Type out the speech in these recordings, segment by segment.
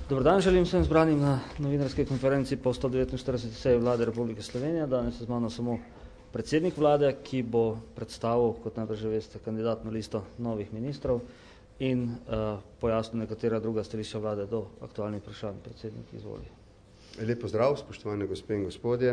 Dobar dan, želim vsem zbranim na novinarski konferenci po 149. seji Vlade Republike Slovenije. Danes je z mano samo predsednik vlade, ki bo predstavil, kot najbrž že veste, kandidatno listo novih ministrov in pojasnil nekatera druga stališča vlade do aktualnih vprašanj. Predsednik, izvoli. Lep pozdrav, spoštovane gospe in gospodje.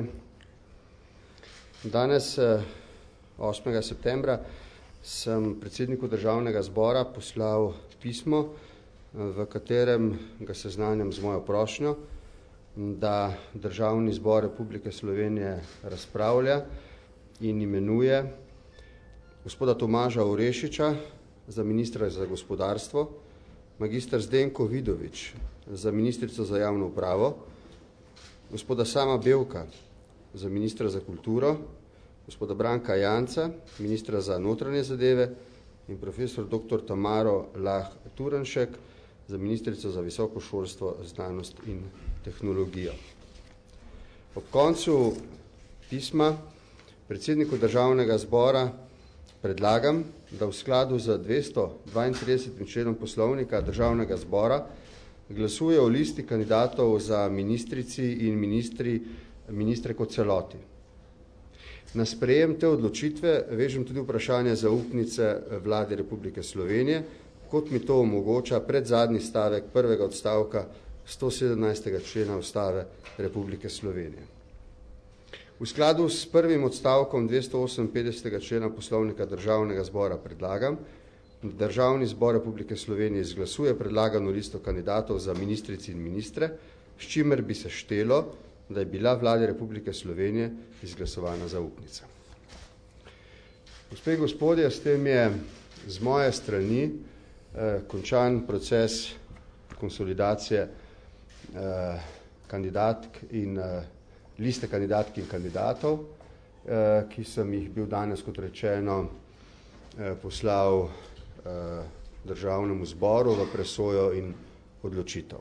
Danes, 8. septembra, sem predsedniku Državnega zbora poslal pismo, v katerem ga seznanjam z mojo prošnjo, da Državni zbor Republike Slovenije razpravlja in imenuje gospoda Tomaža Orešiča za ministra za gospodarstvo, magister Zdenko Vidovič za ministrico za javno upravo, gospoda Sama Bevka za ministra za kulturo, gospoda Branka Janca, ministra za notranje zadeve in profesor dr. Tamaro Lah Turnšek za ministrico za visoko šolstvo, znanost in tehnologijo. Ob koncu pisma predsedniku Državnega zbora predlagam, da v skladu z 232. členom poslovnika Državnega zbora glasuje o listi kandidatov za ministrici in ministre kot celoti. Na sprejem te odločitve vežem tudi vprašanje zaupnice Vlade Republike Slovenije, kot mi to omogoča predzadnji stavek prvega odstavka 117. člena Ustave Republike Slovenije. V skladu s prvim odstavkom 258. člena poslovnika Državnega zbora predlagam, da Državni zbor Republike Slovenije izglasuje predlagano listo kandidatov za ministrici in ministre, s čimer bi se štelo, da je bila Vladi Republike Slovenije izglasovana zaupnica. Gospe in gospodje, s tem je z moje strani končan proces konsolidacije kandidatk in liste kandidatk in kandidatov, ki sem jih bil danes, kot rečeno, poslal Državnemu zboru v presojo in odločitev.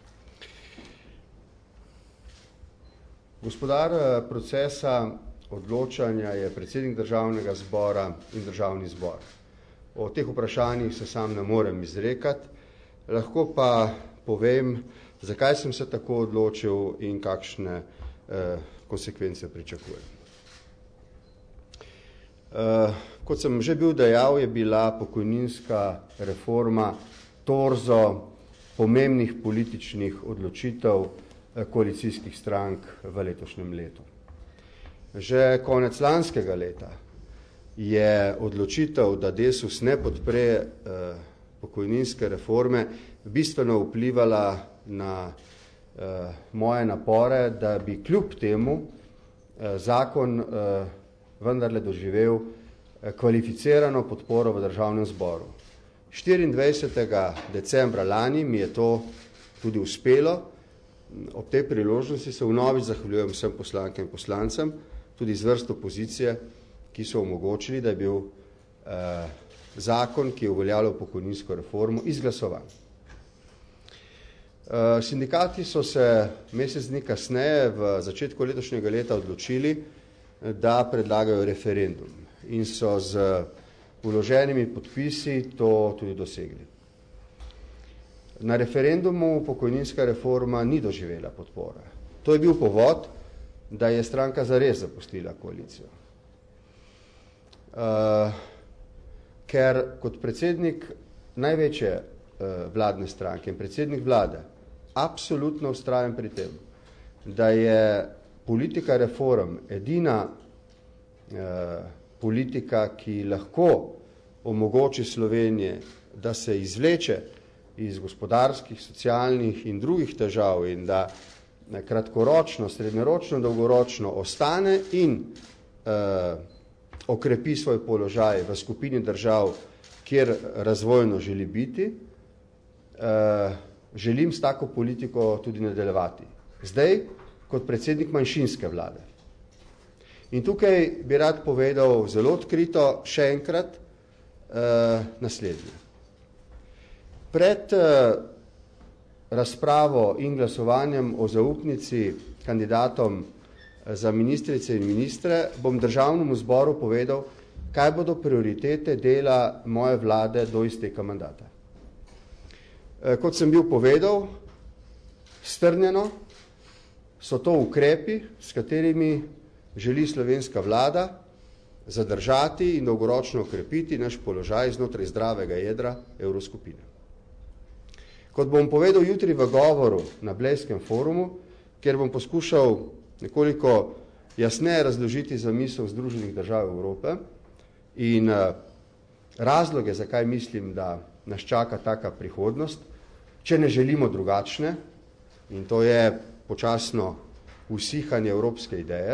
Gospodar procesa odločanja je predsednik Državnega zbora in Državni zbor. O teh vprašanjih se sam ne morem izrekati, lahko pa povem, zakaj sem se tako odločil in kakšne konsekvence pričakujem. Kot sem že bil dejal, je bila pokojninska reforma torzo pomembnih političnih odločitev koalicijskih strank v letošnjem letu. Že konec lanskega leta je odločitev, da Desus ne podpre pokojninske reforme, bistveno vplivala na moje napore, da bi kljub temu zakon vendarle doživel kvalificirano podporo v Državnem zboru. 24. decembra lani mi je to tudi uspelo. Ob tej priložnosti se vnovič zahvaljujem vsem poslankam in poslancem, tudi z vrst opozicije, ki so omogočili, da je bil zakon, ki je uveljavljal pokojninsko reformo, izglasovan. Sindikati so se mesec dni kasneje v začetku letošnjega leta odločili, da predlagajo referendum in so z vloženimi podpisi to tudi dosegli. Na referendumu pokojninska reforma ni doživela podpore. To je bil povod, da je stranka zares zapustila koalicijo. Ker kot predsednik največje vladne stranke in predsednik vlade absolutno vztrajam pri tem, da je politika reform edina politika, ki lahko omogoči Slovenije, da se izvleče iz gospodarskih, socialnih in drugih težav in da kratkoročno, srednjeročno, dolgoročno ostane in okrepi svoj položaj v skupini držav, kjer razvojno želi biti, želim s tako politiko tudi nadaljevati. Zdaj, kot predsednik manjšinske vlade. In tukaj bi rad povedal zelo odkrito še enkrat naslednje. Pred razpravo in glasovanjem o zaupnici kandidatom za ministrice in ministre bom Državnemu zboru povedal, kaj bodo prioritete dela moje vlade do izteka mandata. Kot sem bil povedal, Strnjeno so to ukrepi, s katerimi želi slovenska vlada zadržati in dolgoročno okrepiti naš položaj znotraj zdravega jedra evroskupine. Kot bom povedal jutri v govoru na Blejskem forumu, kjer bom poskušal nekoliko jasneje razložiti zamisel Združenih držav Evrope in razloge, zakaj mislim, da nas čaka taka prihodnost, če ne želimo drugačne, in to je počasno usihanje evropske ideje,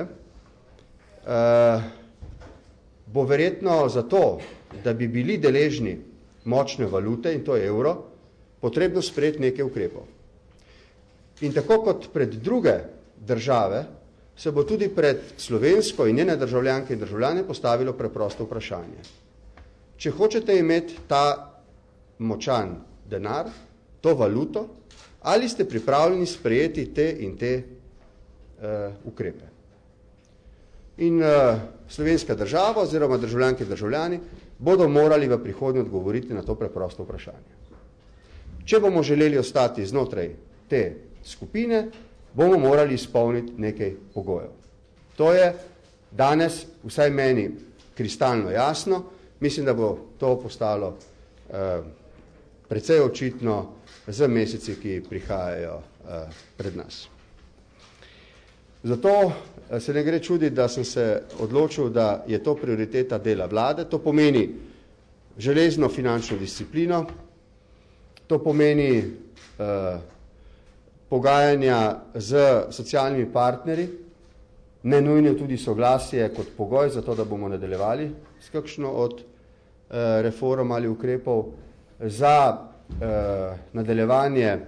bo verjetno zato, da bi bili deležni močne valute, in to je evro, potrebno sprejeti nekaj ukrepov. In tako kot pred druge države, se bo tudi pred slovensko in njene državljanke in državljane postavilo preprosto vprašanje. Če hočete imeti ta močan denar, to valuto, ali ste pripravljeni sprejeti te in te ukrepe. In slovenska država oziroma državljanke in državljani bodo morali v prihodnje odgovoriti na to preprosto vprašanje. Če bomo želeli ostati znotraj te skupine, bomo morali izpolniti nekaj pogojev. To je danes vsaj meni kristalno jasno, mislim, da bo to postalo precej očitno z meseci, ki prihajajo pred nas. Zato se ne gre čuditi, da sem se odločil, da je to prioriteta dela vlade. To pomeni železno finančno disciplino, to pomeni pogajanja z socialnimi partnerji, ne nujno tudi soglasje kot pogoj za to, da bomo nadaljevali s kakšno od reform ali ukrepov za nadaljevanje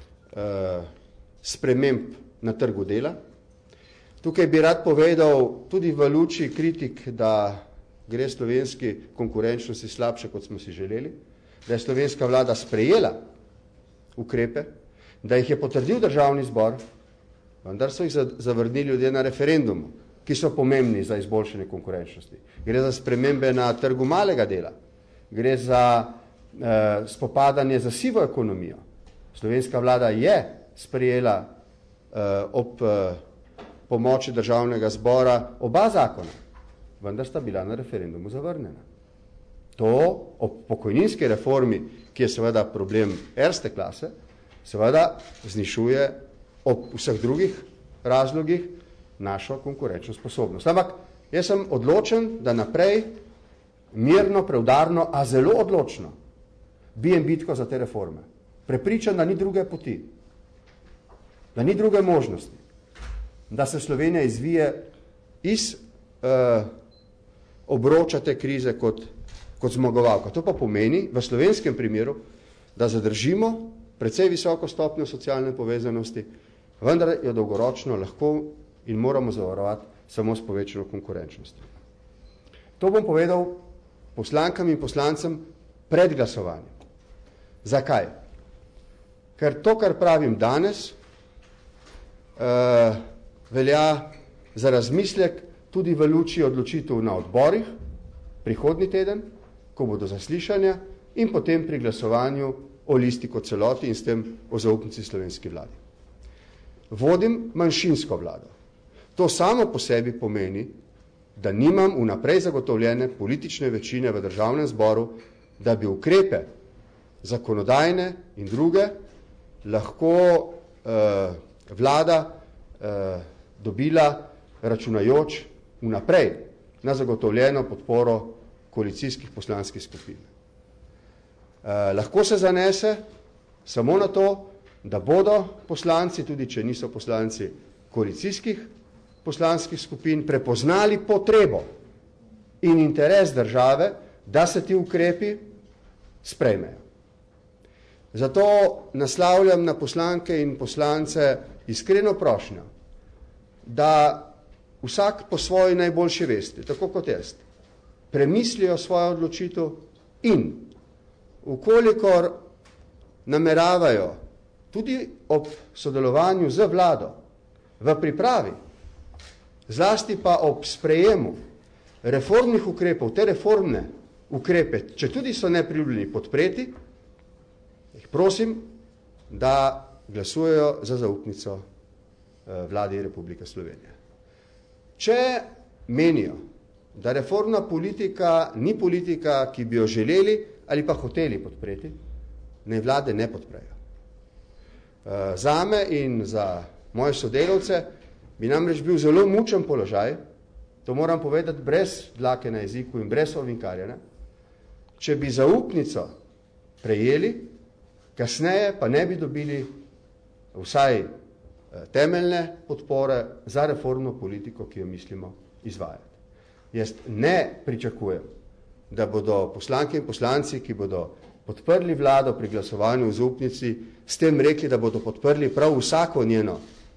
sprememb na trgu dela. Tukaj bi rad povedal tudi v luči kritik, da gre slovenski konkurenčnosti slabše, kot smo si želeli, da je slovenska vlada sprejela ukrepe, da jih je potrdil državni zbor, vendar so jih zavrnili ljudje na referendumu, ki so pomembni za izboljšanje konkurenčnosti. Gre za spremembe na trgu malega dela, gre za spopadanje za sivo ekonomijo. Slovenska vlada je sprejela ob pomoči državnega zbora oba zakona, vendar sta bila na referendumu zavrnjena. To ob pokojninski reformi, ki je seveda problem erste klase, seveda znižuje ob vseh drugih razlogih našo konkurenčno sposobnost. Ampak jaz sem odločen, da naprej mirno, preudarno, a zelo odločno bijem bitko za te reforme. Prepričan, da ni druge poti, da ni druge možnosti, da se Slovenija izvije iz obroča te krize kot zmagovalka. To pa pomeni v slovenskem primeru, da zadržimo precej visoko stopnjo socialne povezanosti, vendar jo dolgoročno lahko in moramo zavarovati samo s povečano konkurenčnostjo. To bom povedal poslankam in poslancem pred glasovanjem. Zakaj? Ker to, kar pravim danes, velja za razmislek tudi v luči odločitev na odborih prihodnji teden, ko bodo zaslišanja in potem pri glasovanju o listi kot celoti in s tem o zaupnici slovenski vladi. Vodim manjšinsko vlado. To samo po sebi pomeni, da nimam vnaprej zagotovljene politične večine v državnem zboru, da bi ukrepe zakonodajne in druge lahko vlada dobila računajoč vnaprej na zagotovljeno podporo koalicijskih poslanskih skupin. Lahko se zanese samo na to, da bodo poslanci, tudi če niso poslanci koalicijskih poslanskih skupin, prepoznali potrebo in interes države, da se ti ukrepi sprejmejo. Zato naslavljam na poslanke in poslance iskreno prošnjo, da vsak po svoji najboljši vesti, tako kot jaz, premislijo svojo odločitev in ukolikor nameravajo tudi ob sodelovanju z vlado v pripravi, zlasti pa ob sprejemu reformnih ukrepov, te reformne ukrepe, če tudi so nepriljubljeni podpreti, jih prosim, da glasujejo za zaupnico vladi Republike Slovenije. Če menijo, da reformna politika ni politika, ki bi jo želeli ali pa hoteli podpreti, naj vlade ne podprejo. Zame in za moje sodelavce bi namreč bil zelo mučen položaj, to moram povedati brez dlake na jeziku in brez ovinkarjanja, če bi zaupnico prejeli, kasneje pa ne bi dobili vsaj temeljne podpore za reformno politiko, ki jo mislimo izvajati. Jaz ne pričakujem, da bodo poslanke in poslanci, ki bodo podprli vlado pri glasovanju v zaupnici, s tem rekli, da bodo podprli prav vsako njeno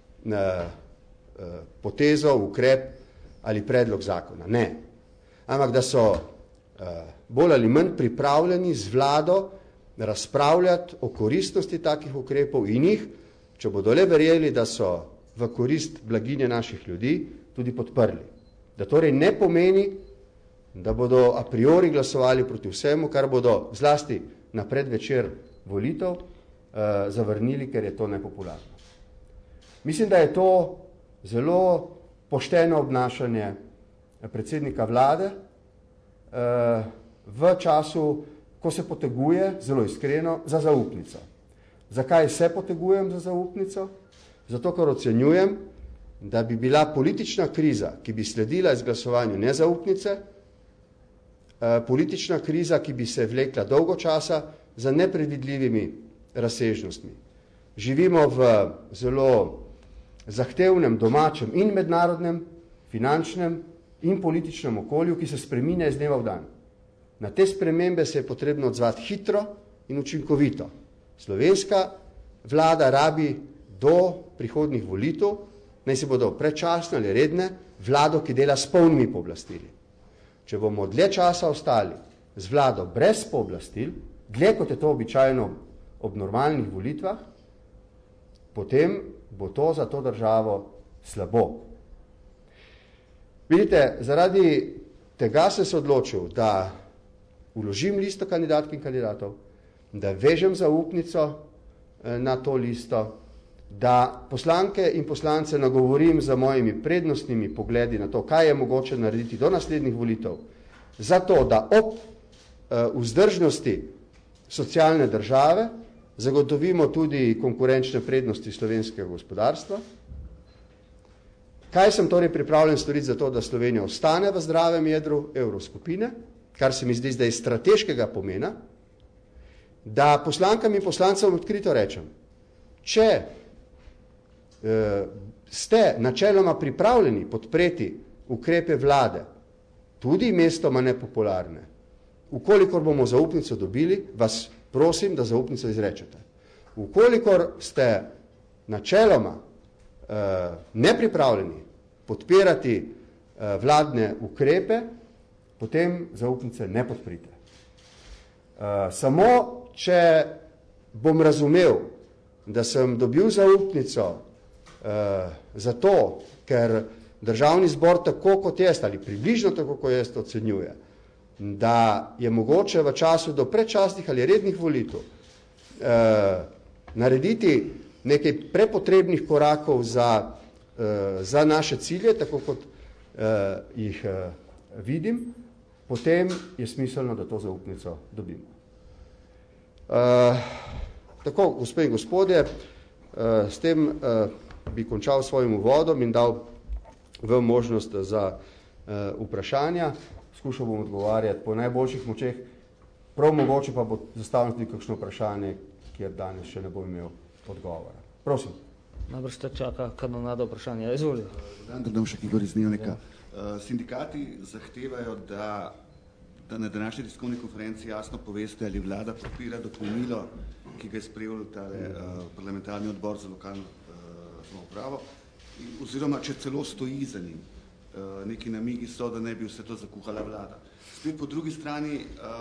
potezo, ukrep ali predlog zakona. Ne. Ampak da so bolj ali manj pripravljeni z vlado razpravljati o koristnosti takih ukrepov in jih, če bodo le verjeli, da so v korist blaginje naših ljudi, tudi podprli. Da torej ne pomeni, da bodo a priori glasovali proti vsemu, kar bodo zlasti na predvečer volitev zavrnili, ker je to nepopularno. Mislim, da je to zelo pošteno obnašanje predsednika vlade v času, ko se poteguje, zelo iskreno, za zaupnico. Zakaj se potegujem za zaupnico? Zato, ker ocenjujem, da bi bila politična kriza, ki bi sledila izglasovanju nezaupnice, politična kriza, ki bi se vlekla dolgo časa za nepredvidljivimi razsežnostmi. Živimo v zelo zahtevnem domačem in mednarodnem, finančnem in političnem okolju, ki se spreminja iz dneva v dan. Na te spremembe se je potrebno odzvati hitro in učinkovito. Slovenska vlada rabi do prihodnjih volitev, naj se bodo predčasne ali redne, vlado, ki dela s polnimi pooblastili. Če bomo dlje časa ostali z vlado brez pooblastil, dlje kot je to običajno ob normalnih volitvah, potem bo to za to državo slabo. Vidite, zaradi tega sem se odločil, da vložim listo kandidatk in kandidatov, da vežem zaupnico na to listo, da poslanke in poslance nagovorim za mojimi prednostnimi pogledi na to, kaj je mogoče narediti do naslednjih volitev, zato da ob vzdržnosti socialne države zagotovimo tudi konkurenčne prednosti slovenskega gospodarstva. Kaj sem torej pripravljen storiti za to, da Slovenija ostane v zdravem jedru evroskupine, kar se mi zdi zdaj strateškega pomena, da poslankam in poslancem odkrito rečem, če ste načeloma pripravljeni podpreti ukrepe vlade, tudi mestoma nepopularne, ukolikor bomo zaupnico dobili, vas prosim, da zaupnico izrečete. Ukolikor ste načeloma nepripravljeni podpirati vladne ukrepe, potem zaupnice ne podprite. Samo, če bom razumel, da sem dobil zaupnico zato, ker državni zbor tako kot jaz, ali približno tako kot jaz ocenjuje, da je mogoče v času do predčasnih ali rednih volitev narediti nekaj prepotrebnih korakov za naše cilje, tako kot jih vidim, potem je smiselno, da to zaupnico dobimo. Tako, gospe in gospodje, s tem bi končal svojim uvodom in dal v možnost za vprašanja. Skušal bom odgovarjati po najboljših močeh, prav mogoče pa bo zastavljeno tudi kakšno vprašanje, kjer danes še ne bo imel odgovora. Prosim. Najbrž te čaka kanonada vprašanja. Izvolite. Dan Drnovšek, Igor iz Dnevnika. Sindikati zahtevajo, da na današnji tiskovni konferenci jasno poveste, ali vlada podpira dopolnilo, ki ga je sprejel parlamentarni odbor za lokalno samoupravo, oziroma če celo stoji za njim. Neki namigi so, da ne bi vse to zakuhala vlada. Spet po drugi strani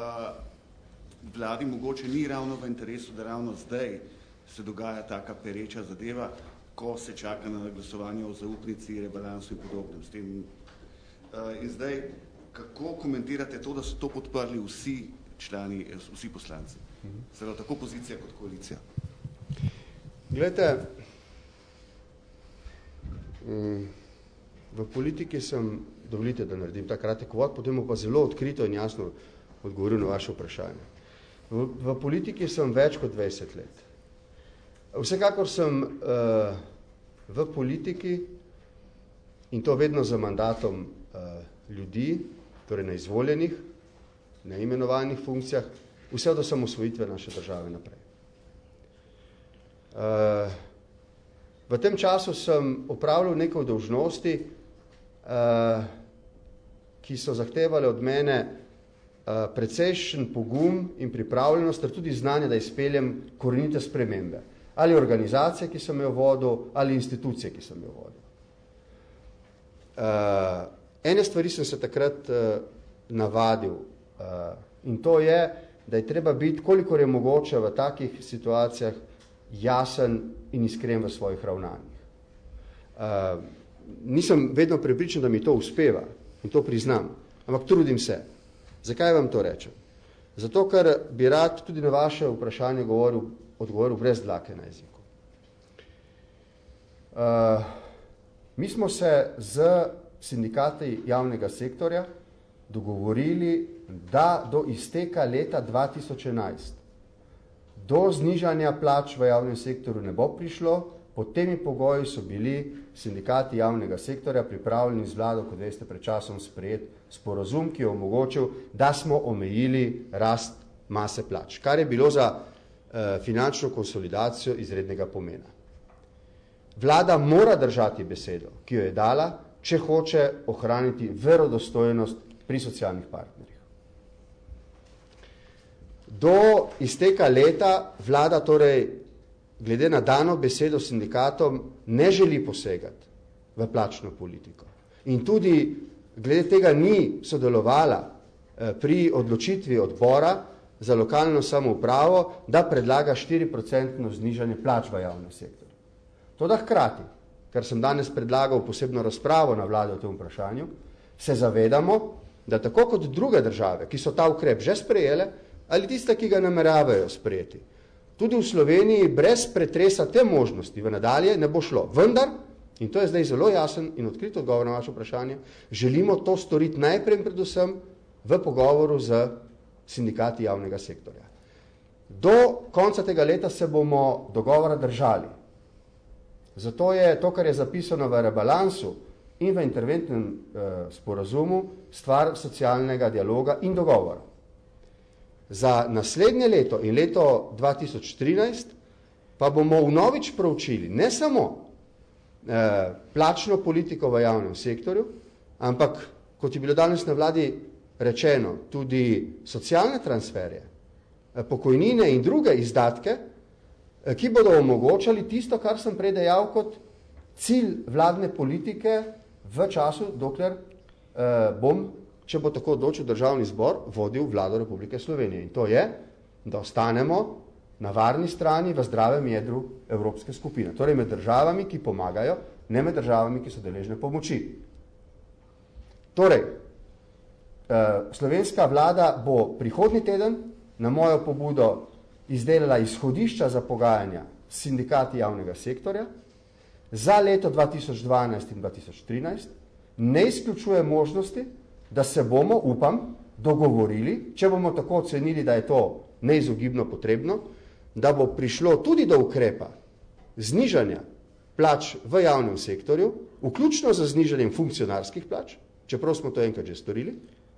vladi mogoče ni ravno v interesu, da ravno zdaj se dogaja taka pereča zadeva, ko se čaka na glasovanje o zaupnici, rebalansu in podobnem. S tem. In zdaj, kako komentirate to, da so to podprli vsi člani, vsi poslanci? Zelo tako pozicija kot koalicija. Glejte, v politiki sem, dovolite, da naredim ta kratek uvod, potem pa zelo odkrito in jasno odgovoril na vaše vprašanje. V politiki sem več kot 20 let. Vsekakor sem v politiki, in to vedno za mandatom ljudi, torej na izvoljenih, na imenovanih funkcijah, vse do samosvojitve naše države naprej. V tem času sem opravljal nekaj dolžnosti, ki so zahtevali od mene precejšen pogum in pripravljenost, ter tudi znanje, da izpeljem korenite spremembe. Ali organizacije, ki sem jo vodil, ali institucije, ki sem jo vodil. Ene stvari sem se takrat navadil in to je, da je treba biti, kolikor je mogoče v takih situacijah, jasen in iskren v svojih ravnanjih. Nisem vedno prepričan, da mi to uspeva in to priznam, ampak trudim se. Zakaj vam to rečem? Zato, ker bi rad tudi na vaše vprašanje odgovoril brez dlake na jeziku. Mi smo se z sindikati javnega sektorja dogovorili, da do izteka leta 2011 do znižanja plač v javnem sektorju ne bo prišlo, pod temi pogoji so bili sindikati javnega sektorja pripravljeni z vlado, kot veste, pred časom sprejet sporazum, ki je omogočil, da smo omejili rast mase plač, kar je bilo za finančno konsolidacijo izrednega pomena. Vlada mora držati besedo, ki jo je dala, če hoče ohraniti verodostojnost pri socialnih partnerjih. Do izteka leta vlada torej, glede na dano besedo sindikatom, ne želi posegati v plačno politiko. In tudi glede tega ni sodelovala pri odločitvi odbora za lokalno samoupravo, da predlaga 4% znižanje plač v javnem sektorju. Toda hkrati, ker sem danes predlagal posebno razpravo na vladi o tem vprašanju, se zavedamo, da tako kot druge države, ki so ta ukrep že sprejele, ali tiste, ki ga nameravajo sprejeti, tudi v Sloveniji brez pretresa te možnosti v nadalje ne bo šlo. Vendar, in to je zdaj zelo jasen in odkrit odgovor na vaše vprašanje, želimo to storiti najprej in predvsem v pogovoru z sindikati javnega sektorja. Do konca tega leta se bomo dogovora držali. Zato je to, kar je zapisano v rebalansu in v interventnem sporazumu, stvar socialnega dialoga in dogovora. Za naslednje leto in leto 2013 pa bomo vnovič proučili ne samo plačno politiko v javnem sektorju, ampak, kot je bilo danes na vladi rečeno, tudi socialne transferje, pokojnine in druge izdatke, ki bodo omogočali tisto, kar sem prej dejal kot cilj vladne politike v času, dokler bom, če bo tako odločil Državni zbor, vodil vlado Republike Slovenije. In to je, da ostanemo na varni strani v zdravem jedru Evropske skupine. Torej med državami, ki pomagajo, ne med državami, ki so deležne pomoči. Torej, slovenska vlada bo prihodnji teden na mojo pobudo izdelala izhodišča za pogajanja s sindikati javnega sektorja za leto 2012 in 2013, ne izključuje možnosti, da se bomo, upam, dogovorili, če bomo tako ocenili, da je to neizogibno potrebno, da bo prišlo tudi do ukrepa znižanja plač v javnem sektorju, vključno z znižanjem funkcionarskih plač, čeprav smo to enkrat že storili,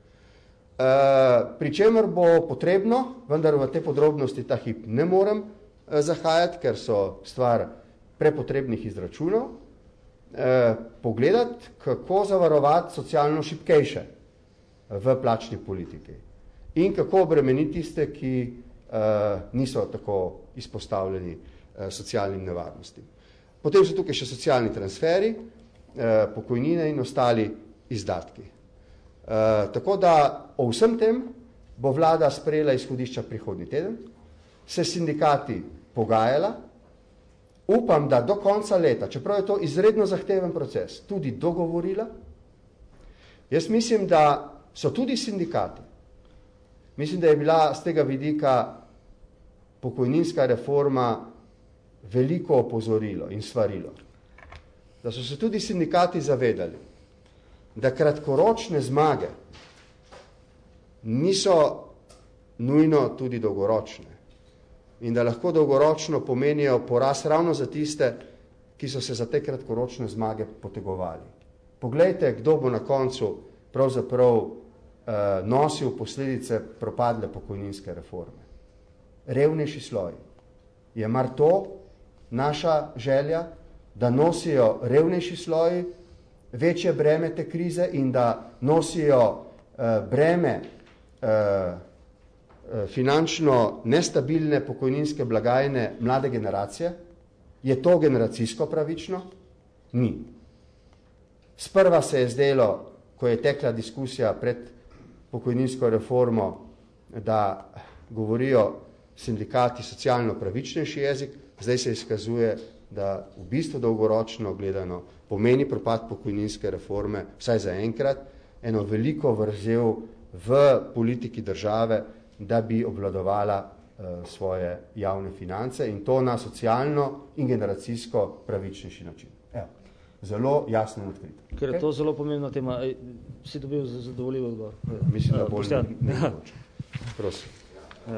pri čemer bo potrebno, vendar v te podrobnosti ta hip ne morem zahajati, ker so stvar prepotrebnih izračunov, pogledati, kako zavarovati socialno šibkejše v plačni politiki in kako obremeniti tiste, ki niso tako izpostavljeni socialnim nevarnostim. Potem so tukaj še socialni transferi, pokojnine in ostali izdatki. Tako da o vsem tem bo vlada sprejela izhodišča prihodnji teden, se sindikati pogajala, upam, da do konca leta, čeprav je to izredno zahteven proces, tudi dogovorila. Jaz mislim, da so tudi sindikati. Mislim, da je bila z tega vidika pokojninska reforma veliko opozorilo in svarilo, da so se tudi sindikati zavedali, da kratkoročne zmage niso nujno tudi dolgoročne in da lahko dolgoročno pomenijo poraz ravno za tiste, ki so se za te kratkoročne zmage potegovali. Poglejte, kdo bo na koncu pravzaprav nosil posledice propadle pokojninske reforme. Revnejši sloj. Je mar to naša želja, da nosijo revnejši sloji večje breme te krize in da nosijo breme finančno nestabilne pokojninske blagajne mlade generacije? Je to generacijsko pravično? Ni. Sprva se je zdelo, ko je tekla diskusija pred pokojninsko reformo, da govorijo sindikati socialno pravičnejši jezik, zdaj se izkazuje, da v bistvu dolgoročno gledano pomeni propad pokojninske reforme, vsaj za enkrat, eno veliko vrzel v politiki države, da bi obvladovala svoje javne finance in to na socialno in generacijsko pravičnejši način. Evo, zelo jasno in odkrito. Ker je to zelo pomembna tema, si dobil zadovoljiv odgovor? Mislim, da bolj nemogoče. Prosim. Ja.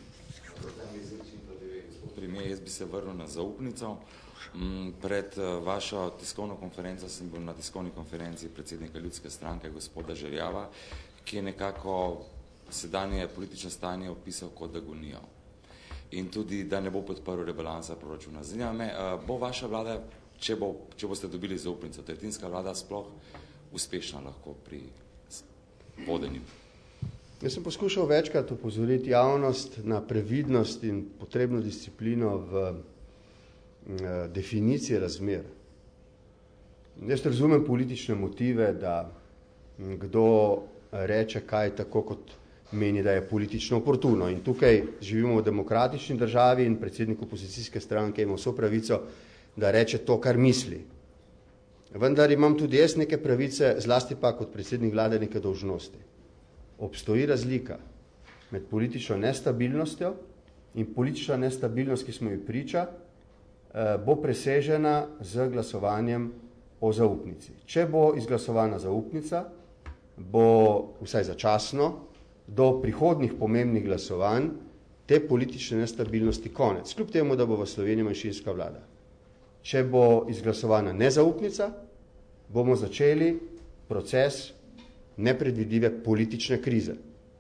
Primer, jaz bi se vrnil na zaupnico. Pred vašo tiskovno konferenco sem bil na tiskovni konferenci predsednika Ljudske stranke, gospoda Žerjava, ki je nekako sedanje politično stanje opisal kot agonijo. In tudi, da ne bo podprl rebalansa proračuna. Zanima me, bo vaša vlada, če boste dobili zaupnico, tretjinska vlada sploh uspešna lahko pri vodenju? Jaz sem poskušal večkrat opozoriti javnost na previdnost in potrebno disciplino v definiciji razmer. Jaz razumem politične motive, da kdo reče kaj tako, kot meni, da je politično oportuno. In tukaj živimo v demokratični državi in predsednik opozicijske stranke ima vso pravico, da reče to, kar misli. Vendar imam tudi jaz neke pravice, zlasti pa kot predsednik vlade neke dolžnosti. Obstoji razlika med politično nestabilnostjo in politična nestabilnost, ki smo ji priča, bo presežena z glasovanjem o zaupnici. Če bo izglasovana zaupnica, bo vsaj začasno do prihodnjih pomembnih glasovanj te politične nestabilnosti konec, kljub temu, da bo v Sloveniji manjšinska vlada. Če bo izglasovana nezaupnica, bomo začeli proces nepredvidive politične krize.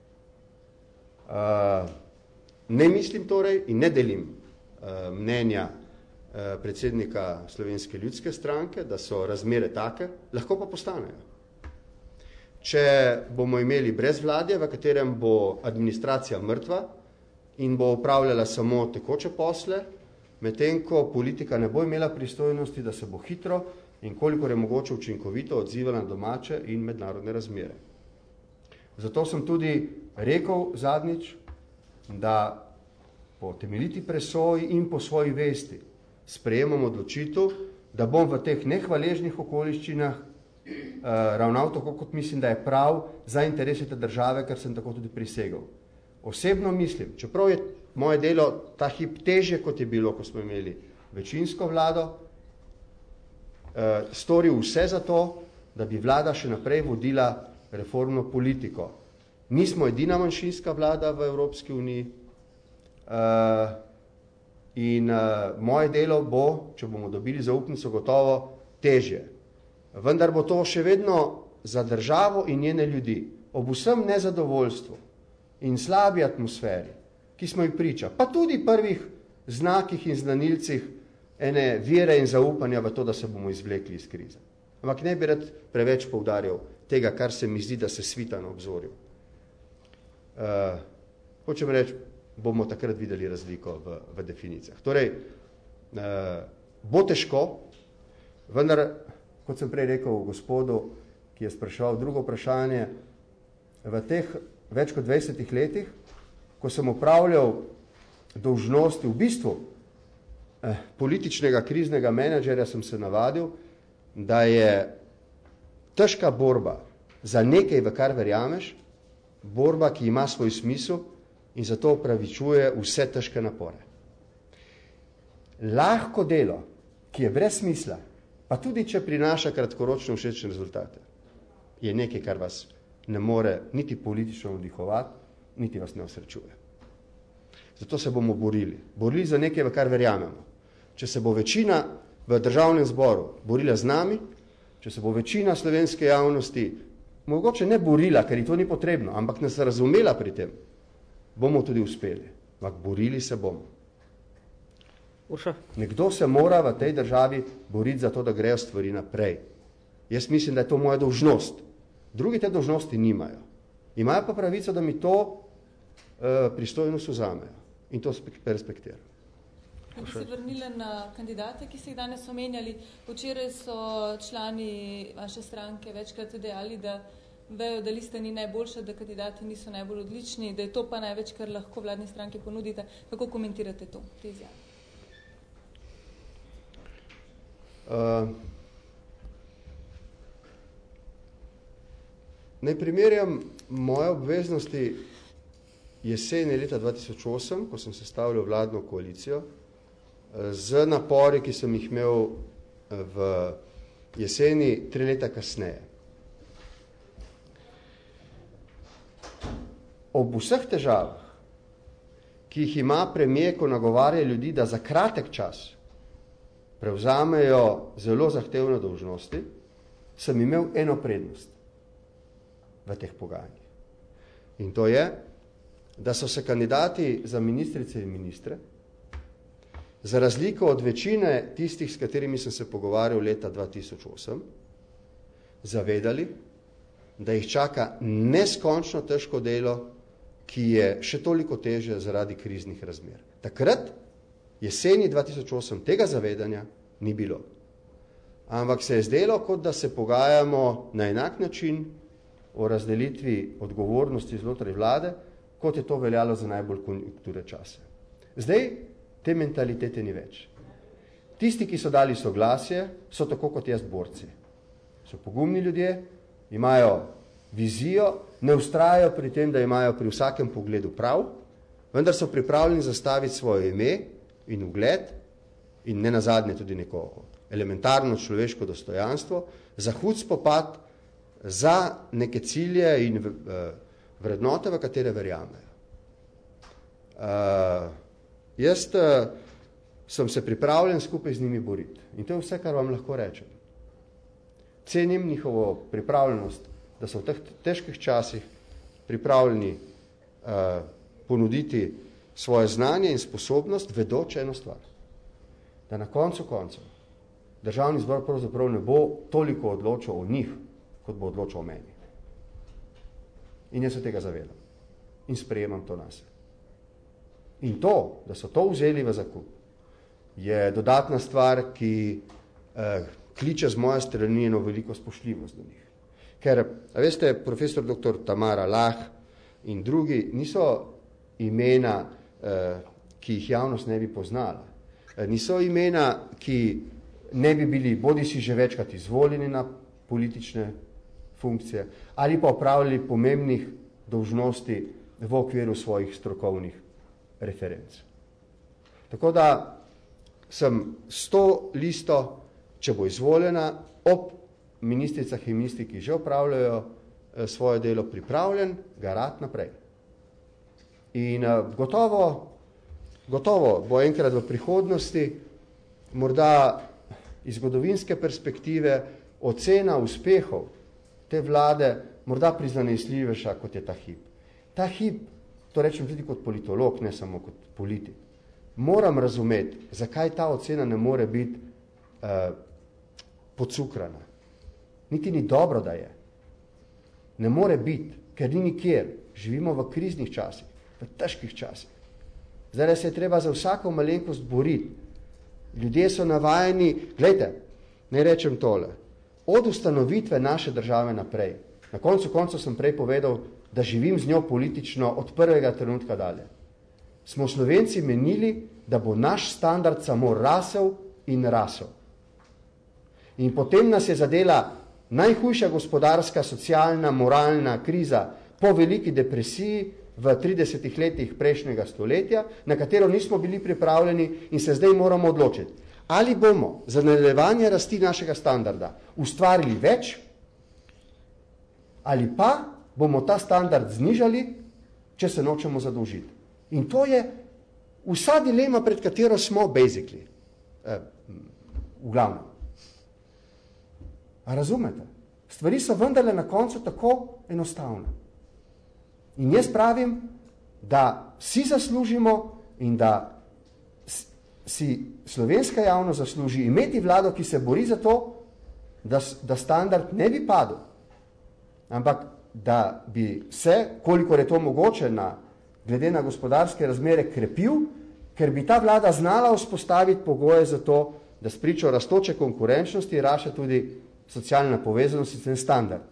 Ne mislim torej in ne delim mnenja predsednika Slovenske ljudske stranke, da so razmere take, lahko pa postanejo. Če bomo imeli brezvladje, v katerem bo administracija mrtva in bo upravljala samo tekoče posle, medtem ko politika ne bo imela pristojnosti, da se bo hitro in kolikor je mogoče učinkovito odzivala na domače in mednarodne razmere. Zato sem tudi rekel zadnjič, da po temeljiti presoji in po svoji vesti sprejemam odločitev, da bom v teh nehvaležnih okoliščinah ravnal tako, kot mislim, da je prav za interese te države, ker sem tako tudi prisegel. Osebno mislim, čeprav je moje delo ta hip težje, kot je bilo, ko smo imeli večinsko vlado, storil vse za to, da bi vlada še naprej vodila reformno politiko. Nismo edina manjšinska vlada v Evropski uniji in moje delo bo, če bomo dobili zaupnico, gotovo težje. Vendar bo to še vedno za državo in njene ljudi, ob vsem nezadovoljstvu in slabi atmosferi, ki smo jih priča, pa tudi prvih znakih in znanilcih ene vere in zaupanja v to, da se bomo izvlekli iz krize. Ampak ne bi rad preveč poudarjal tega, kar se mi zdi, da se svita na obzorju. Hočem reči, bomo takrat videli razliko v definicijah. Torej, bo težko, vendar, kot sem prej rekel gospodu, ki je spraševal drugo vprašanje, v teh več kot 20 letih, ko sem upravljal dolžnosti v bistvu političnega kriznega menedžerja, sem se navadil, da je težka borba za nekaj, v kar verjameš, borba, ki ima svoj smisel in zato opravičuje vse težke napore. Lahko delo, ki je brez smisla, pa tudi če prinaša kratkoročno všečne rezultate, je nekaj, kar vas ne more niti politično vdihovati, niti vas ne osrečuje. Zato se bomo borili za nekaj, v kar verjamemo. Če se bo večina v državnem zboru borila z nami, če se bo večina slovenske javnosti mogoče ne borila, ker ji to ni potrebno, ampak nas razumela pri tem, bomo tudi uspeli. Ampak borili se bomo. Urša? Nekdo se mora v tej državi boriti za to, da grejo stvari naprej. Jaz mislim, da je to moja dolžnost. Drugi te dolžnosti nimajo. Imajo pa pravico, da mi to pristojnost vzamejo. In to respektiram. Da bi se vrnili na kandidate, ki ste jih danes omenjali. Včeraj so člani vaše stranke večkrat dejali, da vejo, da lista ni najboljša, da kandidati niso najbolj odlični, da je to pa največ, kar lahko vladni stranki ponudite. Kako komentirate to, te izjave? Naj primerjam moje obveznosti jeseni leta 2008, ko sem sestavljal vladno koalicijo, z napori, ki sem jih imel v jeseni 3 leta kasneje. Ob vseh težavah, ki jih ima premier, ko nagovarja ljudi, da za kratek čas prevzamejo zelo zahtevne dolžnosti, sem imel eno prednost v teh pogajanjih. In to je, da so se kandidati za ministrice in ministre, za razliko od večine tistih, s katerimi sem se pogovarjal leta 2008, zavedali, da jih čaka neskončno težko delo, ki je še toliko težje zaradi kriznih razmer. Takrat, jeseni 2008, tega zavedanja ni bilo. Ampak se je zdelo, kot da se pogajamo na enak način o razdelitvi odgovornosti znotraj vlade, kot je to veljalo za najbolj konjunkture čase. Zdaj te mentalitete ni več. Tisti, ki so dali soglasje, so tako kot jaz borci. So pogumni ljudje, imajo vizijo, ne vztrajajo pri tem, da imajo pri vsakem pogledu prav, vendar so pripravljeni zastaviti svoje ime in ugled in ne nazadnje tudi neko elementarno človeško dostojanstvo za hud spopad, za neke cilje in vrednote, v katere verjamejo. Jaz sem se pripravljen skupaj z njimi boriti. In to je vse, kar vam lahko rečem. Cenim njihovo pripravljenost, da so v teh težkih časih pripravljeni ponuditi svoje znanje in sposobnost, vedoč eno stvar. Da na koncu koncev državni zbor pravzaprav ne bo toliko odločal o njih, kot bo odločal o meni. In jaz se tega zavedam. In sprejemam to nase. In to, da so to vzeli v zakup, je dodatna stvar, ki kliče z moje strani eno veliko spoštljivost do njih. Ker, veste, profesor dr. Tamara Lah in drugi niso imena, ki jih javnost ne bi poznala. Niso imena, ki ne bi bili bodisi že večkrat izvoljeni na politične funkcije ali pa opravljali pomembnih dolžnosti v okviru svojih strokovnih referenc. Tako da sem s to listo, če bo izvoljena, ob ministricah in ministrih, ki že opravljajo svoje delo, pripravljen garati naprej. In gotovo bo enkrat v prihodnosti, morda iz zgodovinske perspektive, ocena uspehov te vlade morda prizanesljivejša, kot je ta hip. Ta hip, to rečem tudi kot politolog, ne samo kot politik, moram razumeti, zakaj ta ocena ne more biti podcukrana. Niti ni dobro, da je. Ne more biti, ker ni nikjer. Živimo v kriznih časih, v težkih časih. Zdaj se je treba za vsako malenkost boriti. Ljudje so navajeni, gledajte, ne rečem tole, od ustanovitve naše države naprej, na koncu sem prej povedal, da živim z njo politično od prvega trenutka dalje, smo Slovenci menili, da bo naš standard samo rasel in rasel. In potem nas je zadela najhujša gospodarska, socialna, moralna kriza po veliki depresiji v 30 letih prejšnjega stoletja, na katero nismo bili pripravljeni in se zdaj moramo odločiti. Ali bomo za nadaljevanje rasti našega standarda ustvarili več, ali pa bomo ta standard znižali, če se nočemo zadolžiti. In to je vsa dilema, pred katero smo basically, v glavnem. A razumete? Stvari so vendarle na koncu tako enostavne. In jaz pravim, da vsi zaslužimo in da si slovenska javnost zasluži imeti vlado, ki se bori za to, da standard ne bi padel, ampak da bi se, kolikor je to mogoče, glede na gospodarske razmere krepil, ker bi ta vlada znala vzpostaviti pogoje za to, da spričo rastoče konkurenčnosti raše tudi socialna povezanost in standard.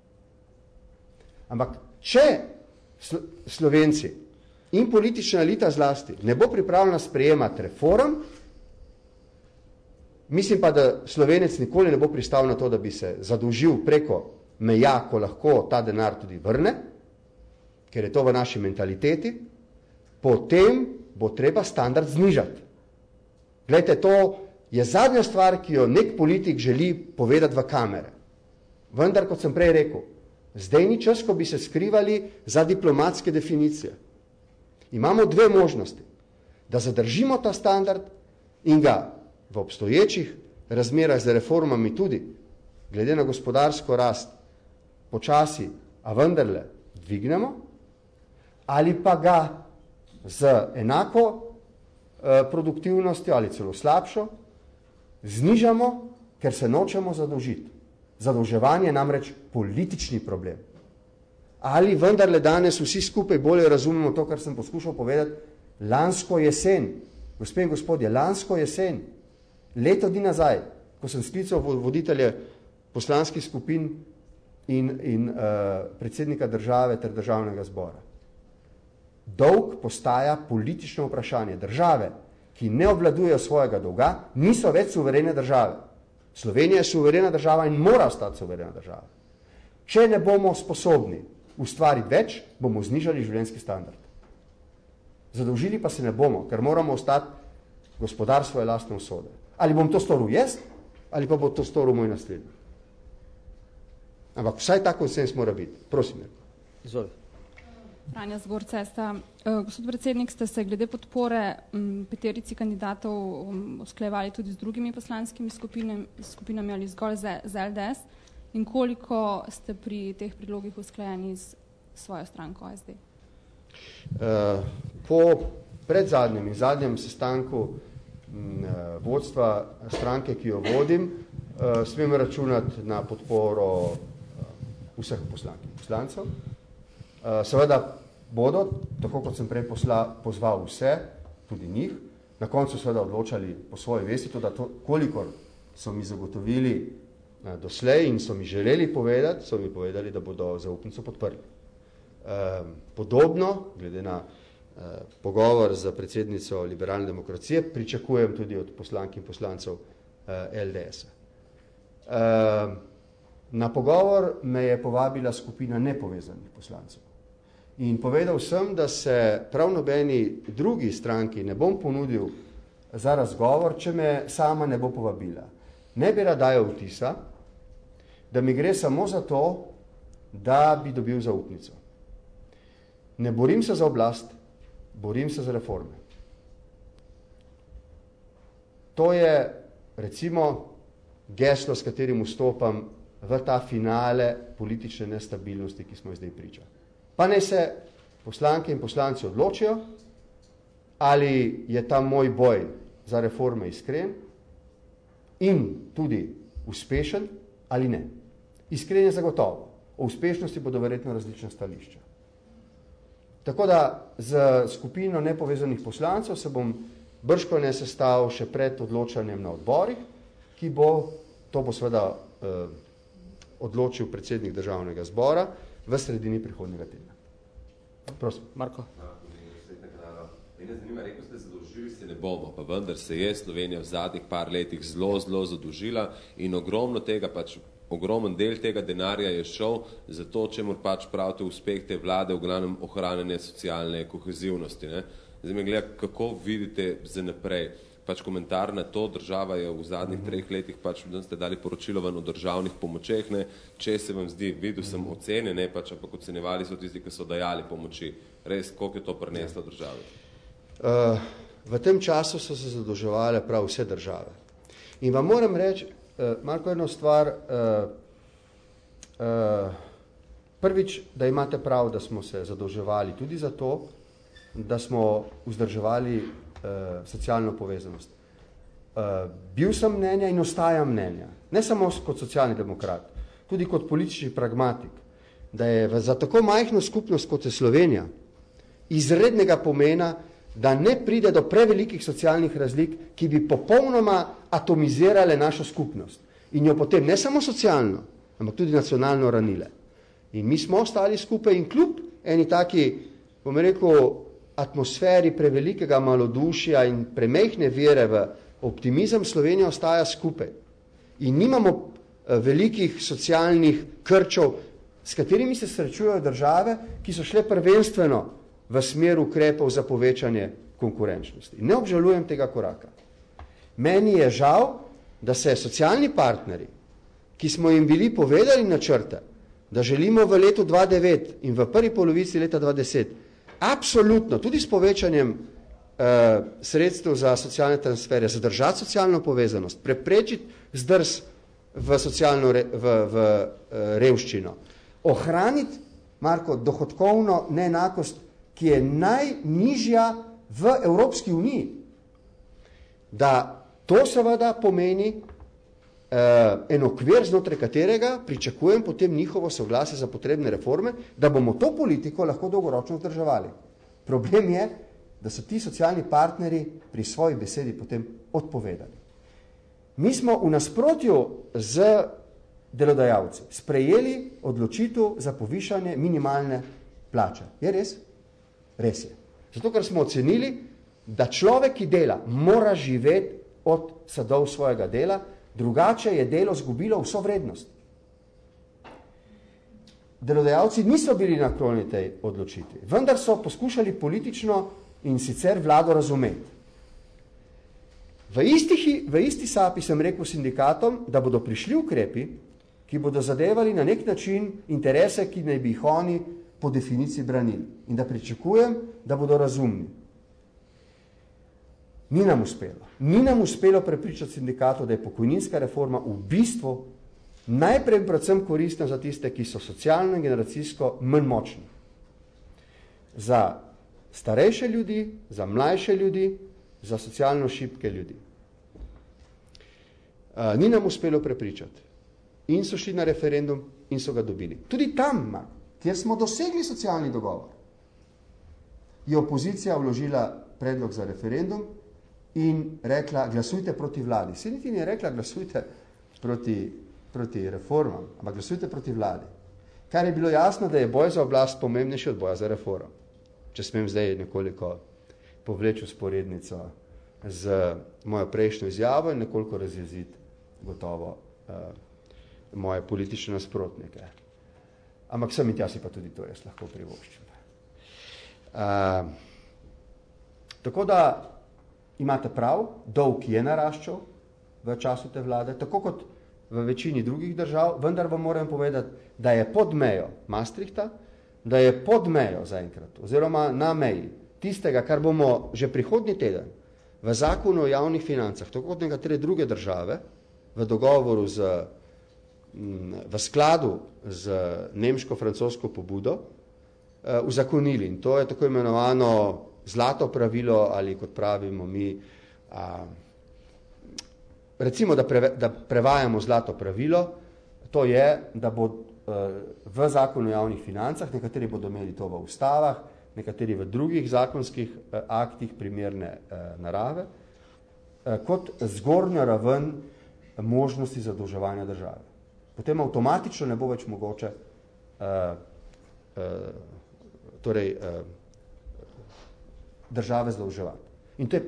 Ampak če Slovenci in politična elita zlasti ne bo pripravljena sprejemati reform, mislim pa, da Slovenec nikoli ne bo pristal na to, da bi se zadolžil preko meja, ko lahko ta denar tudi vrne, ker je to v naši mentaliteti, potem bo treba standard znižati. Glejte, to je zadnja stvar, ki jo nek politik želi povedati v kamere. Vendar, kot sem prej rekel, zdaj ni čas, ko bi se skrivali za diplomatske definicije. Imamo dve možnosti, da zadržimo ta standard in ga v obstoječih razmerah z reformami tudi, glede na gospodarsko rast, počasi, a vendarle dvignemo, ali pa ga z enako produktivnostjo ali celo slabšo znižamo, ker se nočemo zadolžiti. Zadolževanje je namreč politični problem. Ali vendarle danes vsi skupaj bolje razumemo to, kar sem poskušal povedati, lansko jesen, gospe in gospodje, lansko jesen, leto dni nazaj, ko sem sklical voditelje poslanskih skupin in predsednika države ter državnega zbora. Dolg postaja politično vprašanje. Države, ki ne obvladujejo svojega dolga, niso več suverene države. Slovenija je suverena država in mora ostati suverena država. Če ne bomo sposobni ustvariti več, bomo znižali življenjski standard. Zadolžili pa se ne bomo, ker moramo ostati gospodar svoje lastne usode. Ali bom to storil jaz, ali pa bo to storil moj naslednik. Ampak vsaj ta konsens mora biti. Prosim. Izvolite. Franja Zgor-Cesta. Gospod predsednik, ste se glede podpore peterici kandidatov usklajevali tudi z drugimi poslanskimi skupinami ali zgolj z LDS in koliko ste pri teh predlogih usklajeni s svojo stranko SD? Po predzadnjem in zadnjem sestanku vodstva stranke, ki jo vodim, smem računati na podporo vseh poslancev. Seveda bodo, tako kot sem prej pozval vse, tudi njih, na koncu seveda odločali po svoji vesti, tudi kolikor so mi zagotovili doslej in so mi želeli povedati, so mi povedali, da bodo zaupnico podprli. Podobno, glede na pogovor z predsednico liberalne demokracije, pričakujem tudi od poslank in poslancev LDS-a. Na pogovor me je povabila skupina nepovezanih poslancev. In povedal sem, da se prav nobeni drugi stranki ne bom ponudil za razgovor, če me sama ne bo povabila. Ne bi rad dajal vtisa, da mi gre samo za to, da bi dobil zaupnico. Ne borim se za oblast, borim se za reforme. To je, recimo, geslo, s katerim vstopam v ta finale politične nestabilnosti, ki smo zdaj priča. Pa naj se poslanke in poslanci odločijo, ali je ta moj boj za reforme iskren in tudi uspešen ali ne. Iskren je zagotovo. O uspešnosti bodo verjetno različna stališča. Tako da z skupino nepovezanih poslancev se bom bržkone sestal še pred odločanjem na odborih, to bo seveda odločil predsednik državnega zbora v sredini prihodnjega tedna. Prosim. Marko. Mene zanima, rekel ste, zadolžili se ne bomo, pa vendar se je Slovenija v zadnjih par letih zelo zadolžila in ogromno tega pač ogromen del tega denarja je šel za to, čemur pač pravite uspeh te vlade, v glavnem ohranjanje socialne kohezivnosti. Ne? Zdaj me gleda, kako vidite za naprej. Pač komentar na to, država je v zadnjih 3 letih, pač ste dali poročilo ven o državnih pomočeh, ne, če se vam zdi, videl sem ocene, ne, pač, ampak ocenjevali so tisti, ki so dajali pomoči. Res, koliko je to prineslo države? V tem času so se zadolževale prav vse države. In vam moram reči, Marko, eno stvar, prvič, da imate prav, da smo se zadolževali tudi za to, da smo vzdrževali socialno povezanost. Bil sem mnenja in ostajam mnenja, ne samo kot socialni demokrat, tudi kot politični pragmatik, da je za tako majhno skupnost, kot je Slovenija, izrednega pomena, da ne pride do prevelikih socialnih razlik, ki bi popolnoma atomizirale našo skupnost in jo potem ne samo socialno, ampak tudi nacionalno ranile. In mi smo ostali skupaj in kljub eni taki, bom rekel, atmosferi prevelikega malodušja in premejhne vere v optimizem, Slovenija ostaja skupaj. In nimamo velikih socialnih krčov, s katerimi se srečujejo države, ki so šle prvenstveno v smer ukrepov za povečanje konkurenčnosti. Ne obžalujem tega koraka. Meni je žal, da se socialni partneri, ki smo jim bili povedali načrte, da želimo v letu 2009 in v prvi polovici leta 2010 absolutno, tudi s povečanjem sredstev za socialne transfere, zadržati socialno povezanost, preprečiti zdrs v socialno v revščino, ohraniti, Marko, dohodkovno neenakost, ki je najnižja v Evropski uniji. Da to seveda pomeni en okvir, znotraj katerega pričakujem potem njihovo soglasje za potrebne reforme, da bomo to politiko lahko dolgoročno vzdrževali. Problem je, da so ti socialni partneri pri svoji besedi potem odpovedali. Mi smo v nasprotju z delodajalci sprejeli odločitev za povišanje minimalne plače. Je res? Res je. Zato, ker smo ocenili, da človek, ki dela, mora živeti od sadov svojega dela, drugače je delo zgubilo vso vrednost. Delodajalci niso bili naklonjeni tej odločitvi, vendar so poskušali politično in sicer vlado razumeti. V isti sapi sem rekel sindikatom, da bodo prišli ukrepi, ki bodo zadevali na nek način interese, ki naj bi jih oni po definiciji branili. In da pričakujem, da bodo razumni. Ni nam uspelo. Ni nam uspelo prepričati sindikatov, da je pokojninska reforma v bistvu najprej predvsem koristna za tiste, ki so socialno in generacijsko manj močni. Za starejše ljudi, za mlajše ljudi, za socialno šibke ljudi. Ni nam uspelo prepričati. In so šli na referendum in so ga dobili. Tudi tam, kjer smo dosegli socialni dogovor, je opozicija vložila predlog za referendum in rekla, glasujte proti vladi. Se niti ni rekla, glasujte proti reformam, ampak glasujte proti vladi. Kar je bilo jasno, da je boj za oblast pomembnejši od boja za reform. Če smem zdaj nekoliko povleči usporednico z mojo prejšnjo izjavo in nekoliko razjeziti gotovo moje politične nasprotnike. Ampak sem in tja si pa tudi to jaz lahko privoščim. Tako da imate prav, dolg je naraščal v času te vlade, tako kot v večini drugih držav, vendar vam moram povedati, da je pod mejo Maastrichta, da je pod mejo zaenkrat, oziroma na meji tistega, kar bomo že prihodnji teden v zakonu o javnih financah, tako kot nekatere druge države, v dogovoru v skladu z nemško-francosko pobudo, uzakonili. In to je tako imenovano zlato pravilo, ali kot pravimo mi, recimo, da prevajamo zlato pravilo, to je, da bo v zakonu o javnih financah, nekateri bodo imeli to v ustavah, nekateri v drugih zakonskih aktih primerne narave, kot zgornja raven možnosti zadolževanja države. Potem avtomatično ne bo več mogoče države zadolževati. In to je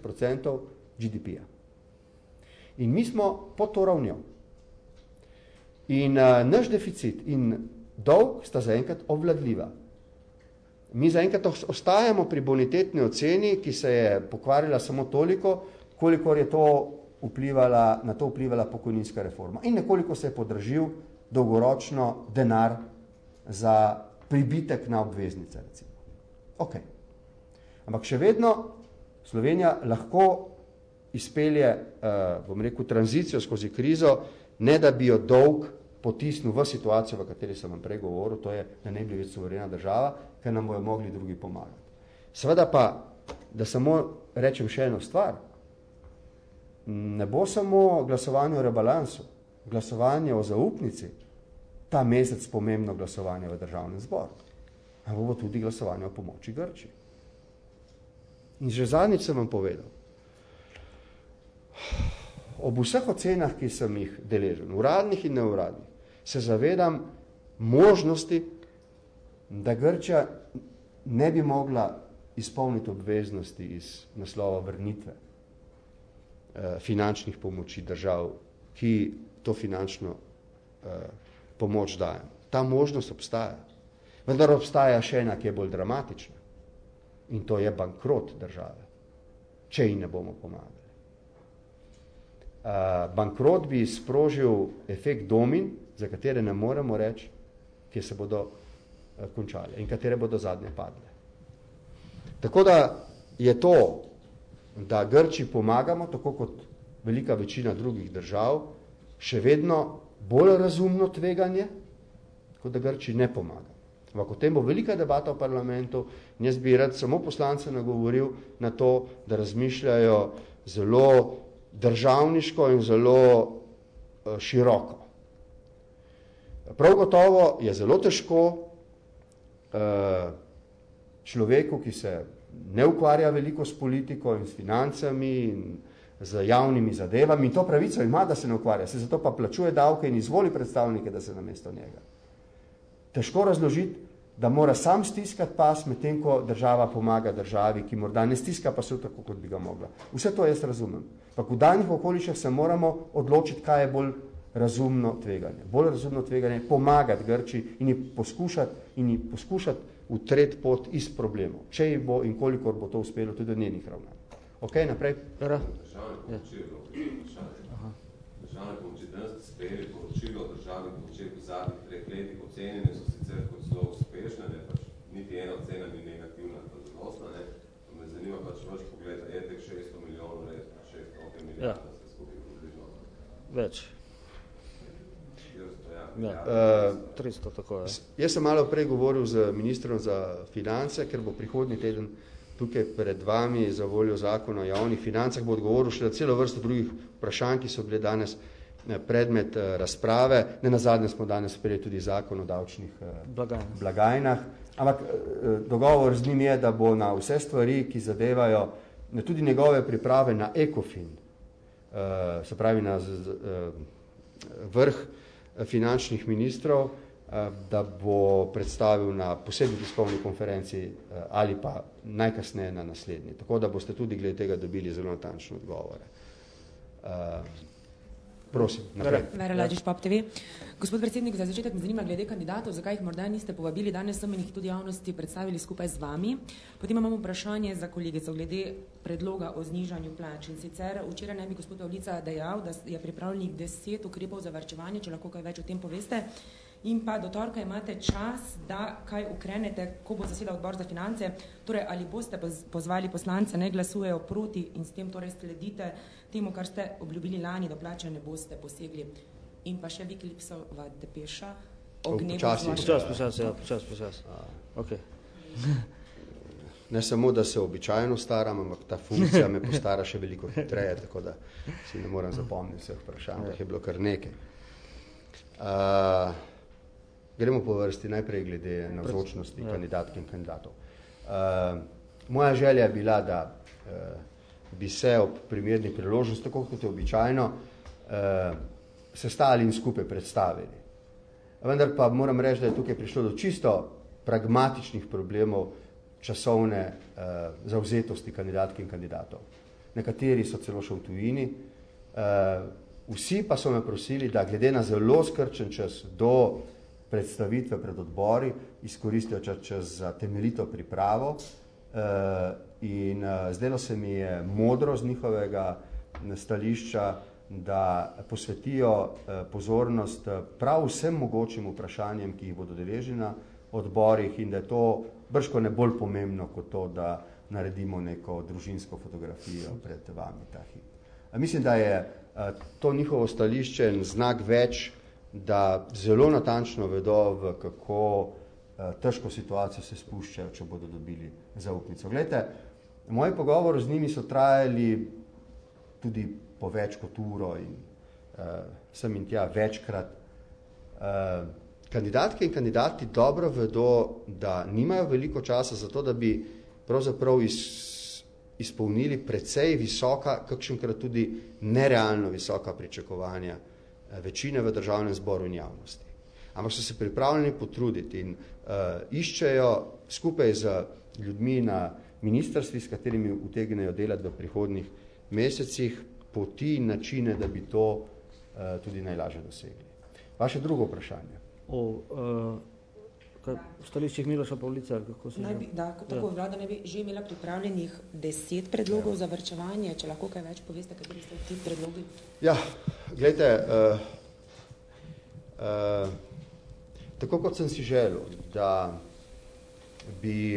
45% GDP-ja. In mi smo pod to ravnjo. In naš deficit in dolg sta zaenkrat obvladljiva. Mi zaenkrat ostajamo pri bonitetni oceni, ki se je pokvarila samo toliko, kolikor je na to vplivala pokojninska reforma. In nekoliko se je podražil dolgoročno denar za pribitek na obveznice, recimo. Ok. Ampak še vedno Slovenija lahko izpelje, tranzicijo skozi krizo, ne da bi jo dolg potisnil v situacijo, v kateri sem vam prej govoril, to je, da ne bi več suverena država, ker nam bojo mogli drugi pomagati. Seveda pa, da samo rečem še eno stvar, ne bo samo glasovanje o rebalansu, glasovanje o zaupnici, ta mesec pomembno glasovanje v državnem zboru, ampak bo tudi glasovanje o pomoči Grčiji. In že zadnjič sem vam povedal, ob vseh ocenah, ki sem jih deležen, uradnih in neuradnih, se zavedam možnosti, da Grčija ne bi mogla izpolniti obveznosti iz naslova vrnitve finančnih pomoči držav, ki to finančno pomoč dajo. Ta možnost obstaja. Vendar obstaja še ena, ki je bolj dramatična. In to je bankrot države, če ji ne bomo pomagali. Bankrot bi sprožil efekt domin, za katere ne moremo reči, kje se bodo končale in katere bodo zadnje padle. Tako da je to, da Grčiji pomagamo, tako kot velika večina drugih držav, še vedno bolj razumno tveganje, kot da Grčiji ne pomaga. Ampak o tem bo velika debata v parlamentu in jaz bi rad samo poslance nagovoril na to, da razmišljajo zelo državniško in zelo široko. Prav gotovo je zelo težko človeku, ki se ne ukvarja veliko s politiko in s financami in z javnimi zadevami, in to pravico ima, da se ne ukvarja, se zato pa plačuje davke in izvoli predstavnike, da se namesto njega. Težko razložiti, da mora sam stiskati pas, medtem ko država pomaga državi, ki morda ne stiska pasu tako, kot bi ga mogla. Vse to jaz razumem. Pa v danih okoliščinah se moramo odločiti, kaj je bolj razumno tveganje. Bolj razumno tveganje je pomagati Grčiji in ji poskušati utreti pot iz problemov. Če ji bo in kolikor bo to uspelo tudi od njenih ravnanj. Ok, naprej? Državne pomoči danes ste sprejeli poročilo o državnih pomočeh v zadnjih 3 letih, ocenjene so sicer kot zelo uspešne, ne, pač niti ena ocena ni negativna, pa zadostna, ne. Me zanima pač vaš pogled, je teh 600 milijonov res, 600 milijonov, da se skupaj približno. Več. 300, tako je. Jaz sem malo prej govoril z ministrom za finance, ker bo prihodnji teden tukaj pred vami za voljo zakona o javnih financah, bo odgovoril še na celo vrsto drugih vprašanj, ki so bile danes predmet razprave. Nenazadnje smo danes sprejeli tudi zakon o davčnih blagajnah. Ampak dogovor z njim je, da bo na vse stvari, ki zadevajo tudi njegove priprave na ECOFIN, se pravi na vrh finančnih ministrov, da bo predstavil na posebni tiskovni konferenci ali pa najkasneje na naslednji. Tako da boste tudi glede tega dobili zelo natančne odgovore. Prosim, naprej. Vera Ladiš, POP TV. Gospod predsednik, za začetek me zanima glede kandidatov, zakaj jih morda niste povabili danes sem in jih tudi javnosti predstavili skupaj z vami. Potem imamo vprašanje za kolegico glede predloga o znižanju plač. In sicer včeraj naj bi gospod Pavlica dejal, da je pripravljenih 10 ukrepov za varčevanje, če lahko kaj več o tem poveste. In pa do torka imate čas, da kaj ukrenete, ko bo zasedal odbor za finance. Torej, ali boste pozvali poslance, ne glasujejo proti in s tem torej sledite temu, kar ste obljubili lani, da plače ne boste posegli. In pa še Wikileaksova depeša o gnevu z vašim. Počas. Okay. Ne samo, da se običajno staram, ampak ta funkcija me postara še veliko hitreje, tako da si ne moram zapomniti vseh vprašanj, je bilo kar nekaj. Gremo po vrsti najprej glede navzočnosti kandidatk in kandidatov. Moja želja je bila, da bi se ob primerni priložnosti, tako kot je običajno, sestali in skupaj predstavili. Vendar pa moram reči, da je tukaj prišlo do čisto pragmatičnih problemov časovne zavzetosti kandidatk in kandidatov. Nekateri so celo še v tujini, Vsi pa so me prosili, da glede na zelo skrčen čas do predstavitve pred odbori izkoristijo čas za temeljito pripravo in zdelo se mi je modro z njihovega stališča, da posvetijo pozornost prav vsem mogočim vprašanjem, ki jih bodo deležni na odborih in da je to bržkone bolj pomembno kot to, da naredimo neko družinsko fotografijo pred vami ta hip. Mislim, da je to njihovo stališče en znak več, da zelo natančno vedo, v kako težko situacijo se spuščajo, če bodo dobili zaupnico. Glejte, moji pogovori z njimi so trajali tudi po več kot uro in sem in tja večkrat. Kandidatke in kandidati dobro vedo, da nimajo veliko časa za to, da bi pravzaprav izpolnili precej visoka, kakšenkrat tudi nerealno visoka pričakovanja večine v državnem zboru in javnosti. Ampak so se pripravljeni potruditi in iščejo skupaj z ljudmi na ministrstvi, s katerimi utegnejo delati v prihodnjih mesecih, poti in načine, da bi to tudi najlažje dosegli. Vaše drugo vprašanje. V stališčih Miloša Pavlica, kako se že? Tako vlada ne bi že imela pripravljenih 10 predlogov za varčevanje, če lahko kaj več poveste, kateri so ti predlogi? Ja, glejte, tako kot sem si želel, da bi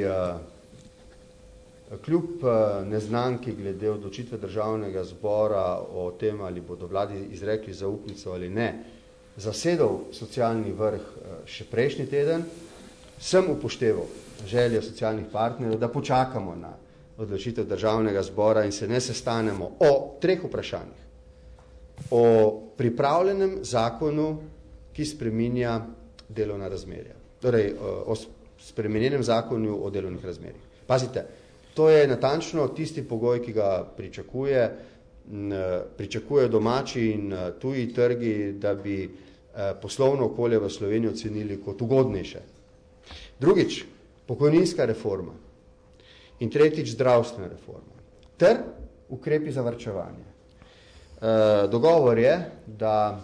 kljub neznanki glede odločitve državnega zbora o tem, ali bodo vladi izrekli zaupnico ali ne, zasedal socialni vrh še prejšnji teden, sem upošteval željo socialnih partnerjev, da počakamo na odločitev državnega zbora in se ne sestanemo o 3 vprašanjih. O pripravljenem zakonu, ki spreminja delovna razmerja. Torej, o spremenjenem zakonu o delovnih razmerjih. Pazite, to je natančno tisti pogoj, ki ga pričakujejo domači in tuji trgi, da bi poslovno okolje v Sloveniji ocenili kot ugodnejše. Drugič, pokojninska reforma. In tretjič, zdravstvena reforma. Ter ukrepi za varčevanje. Dogovor je, da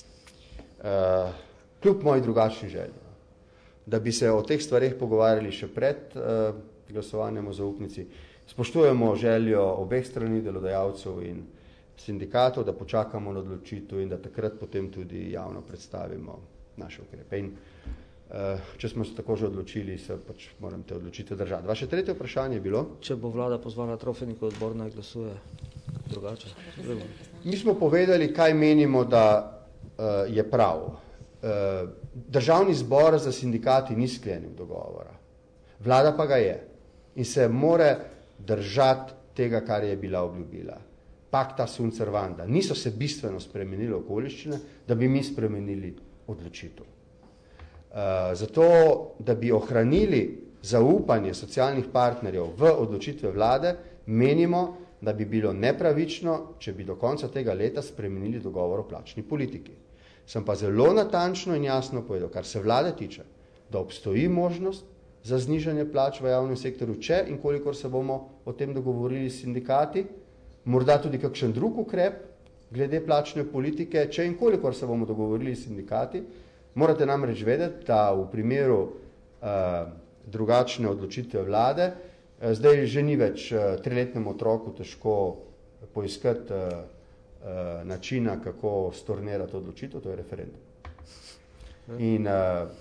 kljub moji drugačni želji, da bi se o teh stvareh pogovarjali še pred glasovanjem o zaupnici, spoštujemo željo obeh strani, delodajalcev in sindikatov, da počakamo na odločitev in da takrat potem tudi javno predstavimo naše ukrepe. In če smo se tako že odločili, se pač moram te odločitve držati. Vaše tretje vprašanje je bilo? Če bo vlada pozvala Trofenikov odbor, naj glasuje drugače. Mi smo povedali, kaj menimo, da je prav. Državni zbor za sindikati ni sklenil dogovora. Vlada pa ga je. In se more držati tega, kar je bila obljubila. Pacta sunt servanda. Niso se bistveno spremenili okoliščine, da bi mi spremenili odločitev. Zato, da bi ohranili zaupanje socialnih partnerjev v odločitve vlade, menimo, da bi bilo nepravično, če bi do konca tega leta spremenili dogovor o plačni politiki. Sem pa zelo natančno in jasno povedal, kar se vlade tiče, da obstoji možnost za znižanje plač v javnem sektorju, če in kolikor se bomo o tem dogovorili s sindikati, morda tudi kakšen drug ukrep glede plačne politike, če in kolikor se bomo dogovorili s sindikati. Morate namreč vedeti, da v primeru drugačne odločitve vlade, zdaj že ni več 3-letnemu otroku težko poiskati načina, kako stornirati odločitev, to je referendum. In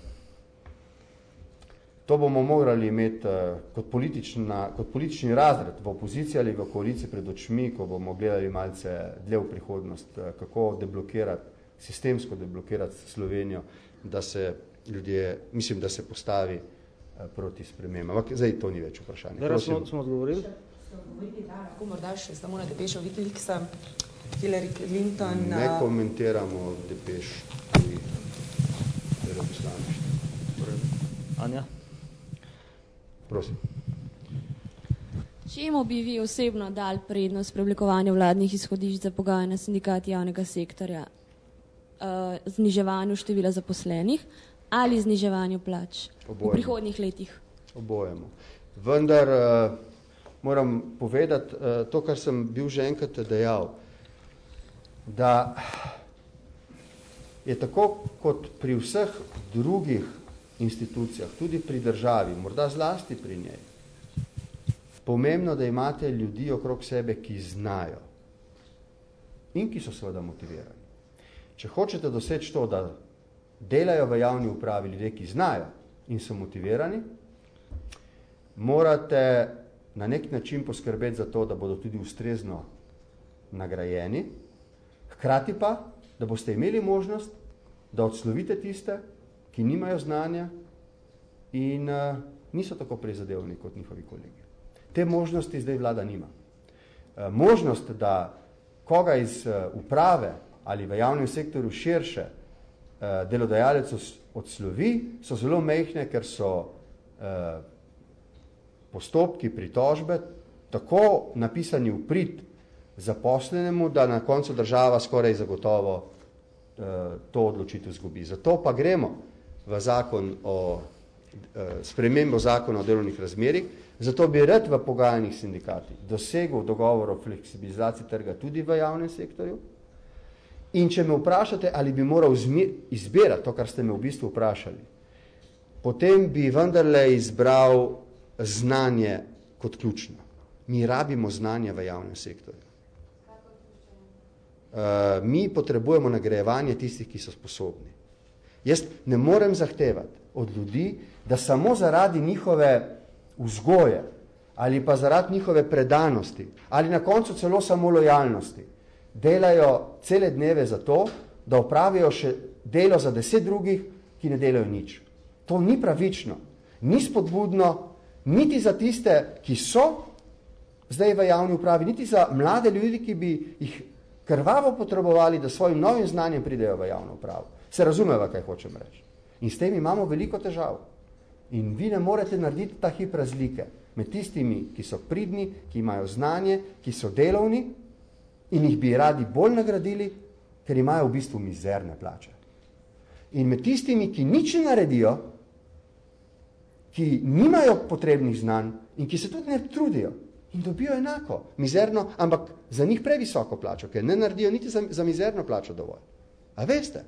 to bomo morali imeti kot politični razred v opoziciji ali v koaliciji pred očmi, ko bomo gledali malce dlje v prihodnost, kako deblokirati, sistemsko deblokirati Slovenijo, da se ljudje, mislim, da se postavi proti spremembam. Ampak zdaj to ni več vprašanje. Vera, smo odgovorili? Lahko morda še samo na depešo Wikileaksa, Hillary Clinton. Ne komentiramo depeš pri veleposlaništvu. Anja? Prosim. Čemu bi vi osebno dali prednost pri oblikovanju vladnih izhodišč za pogajanja sindikati javnega sektorja? Zniževanju števila zaposlenih ali zniževanju plač v prihodnjih letih? Obojemo. Vendar moram povedati to, kar sem bil že enkrat dejal, da je tako kot pri vseh drugih institucijah, tudi pri državi, morda zlasti pri njej, pomembno, da imate ljudi okrog sebe, ki znajo in ki so seveda motivirani. Če hočete doseči to, da delajo v javni upravi ljudje, ki znajo in so motivirani, morate na nek način poskrbeti za to, da bodo tudi ustrezno nagrajeni, hkrati pa, da boste imeli možnost, da odslovite tiste, ki nimajo znanja in niso tako prizadevni kot njihovi kolegi. Te možnosti zdaj vlada nima. Možnost, da koga iz uprave ali v javnem sektorju širše delodajalec odslovi, so zelo mehne, ker so postopki, pritožbe tako napisani v prid zaposlenemu, da na koncu država skoraj zagotovo to odločitev zgubi. Zato pa gremo v zakon o spremembo zakona o delovnih razmerjih, zato bi rad v pogajanjih sindikati dosegel dogovor o fleksibilizaciji trga tudi v javnem sektorju. In če me vprašate, ali bi moral izbirati to, kar ste me v bistvu vprašali, potem bi vendarle izbral znanje kot ključno. Mi rabimo znanje v javnem sektorju. Mi potrebujemo nagrajevanje tistih, ki so sposobni. Jaz ne morem zahtevati od ljudi, da samo zaradi njihove vzgoje ali pa zaradi njihove predanosti ali na koncu celo samo lojalnosti delajo cele dneve za to, da opravijo še delo za 10 drugih, ki ne delajo nič. To ni pravično, ni spodbudno, niti za tiste, ki so zdaj v javni upravi, niti za mlade ljudi, ki bi jih krvavo potrebovali, da svojim novim znanjem pridejo v javno upravo. Se razumeva, kaj hočem reči. In s tem imamo veliko težav. In vi ne morete narediti ta hip razlike med tistimi, ki so pridni, ki imajo znanje, ki so delovni in jih bi radi bolj nagradili, ker imajo v bistvu mizerne plače. In med tistimi, ki nič ne naredijo, ki nimajo potrebnih znanj in ki se tudi ne trudijo in dobijo enako, mizerno, ampak za njih previsoko plačo, ker ne naredijo niti za mizerno plačo dovolj. A veste?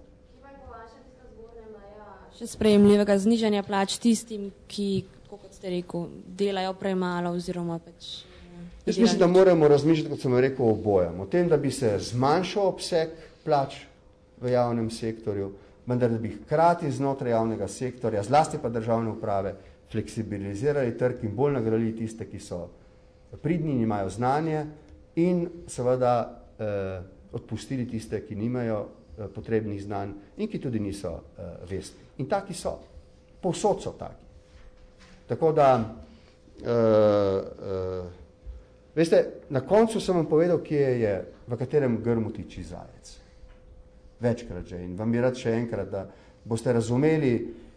Še sprejemljivega znižanja plač tistim, ki, kot ste rekel, delajo premalo oziroma pač... Jaz mislim, da moramo razmišljati, kot sem rekel, o obojem. O tem, da bi se zmanjšal obseg plač v javnem sektorju, vendar da bi hkrati znotraj javnega sektorja, zlasti pa državne uprave, fleksibilizirali trg in bolj nagradili tiste, ki so pridni in imajo znanje in seveda odpustili tiste, ki nimajo potrebnih znanj in ki tudi niso vestni. In taki so. Povsod so taki. Tako da, veste, na koncu sem vam povedal, kje je, v katerem grmu tiči zajec. Večkrat že. In vam bi rad še enkrat, da boste razumeli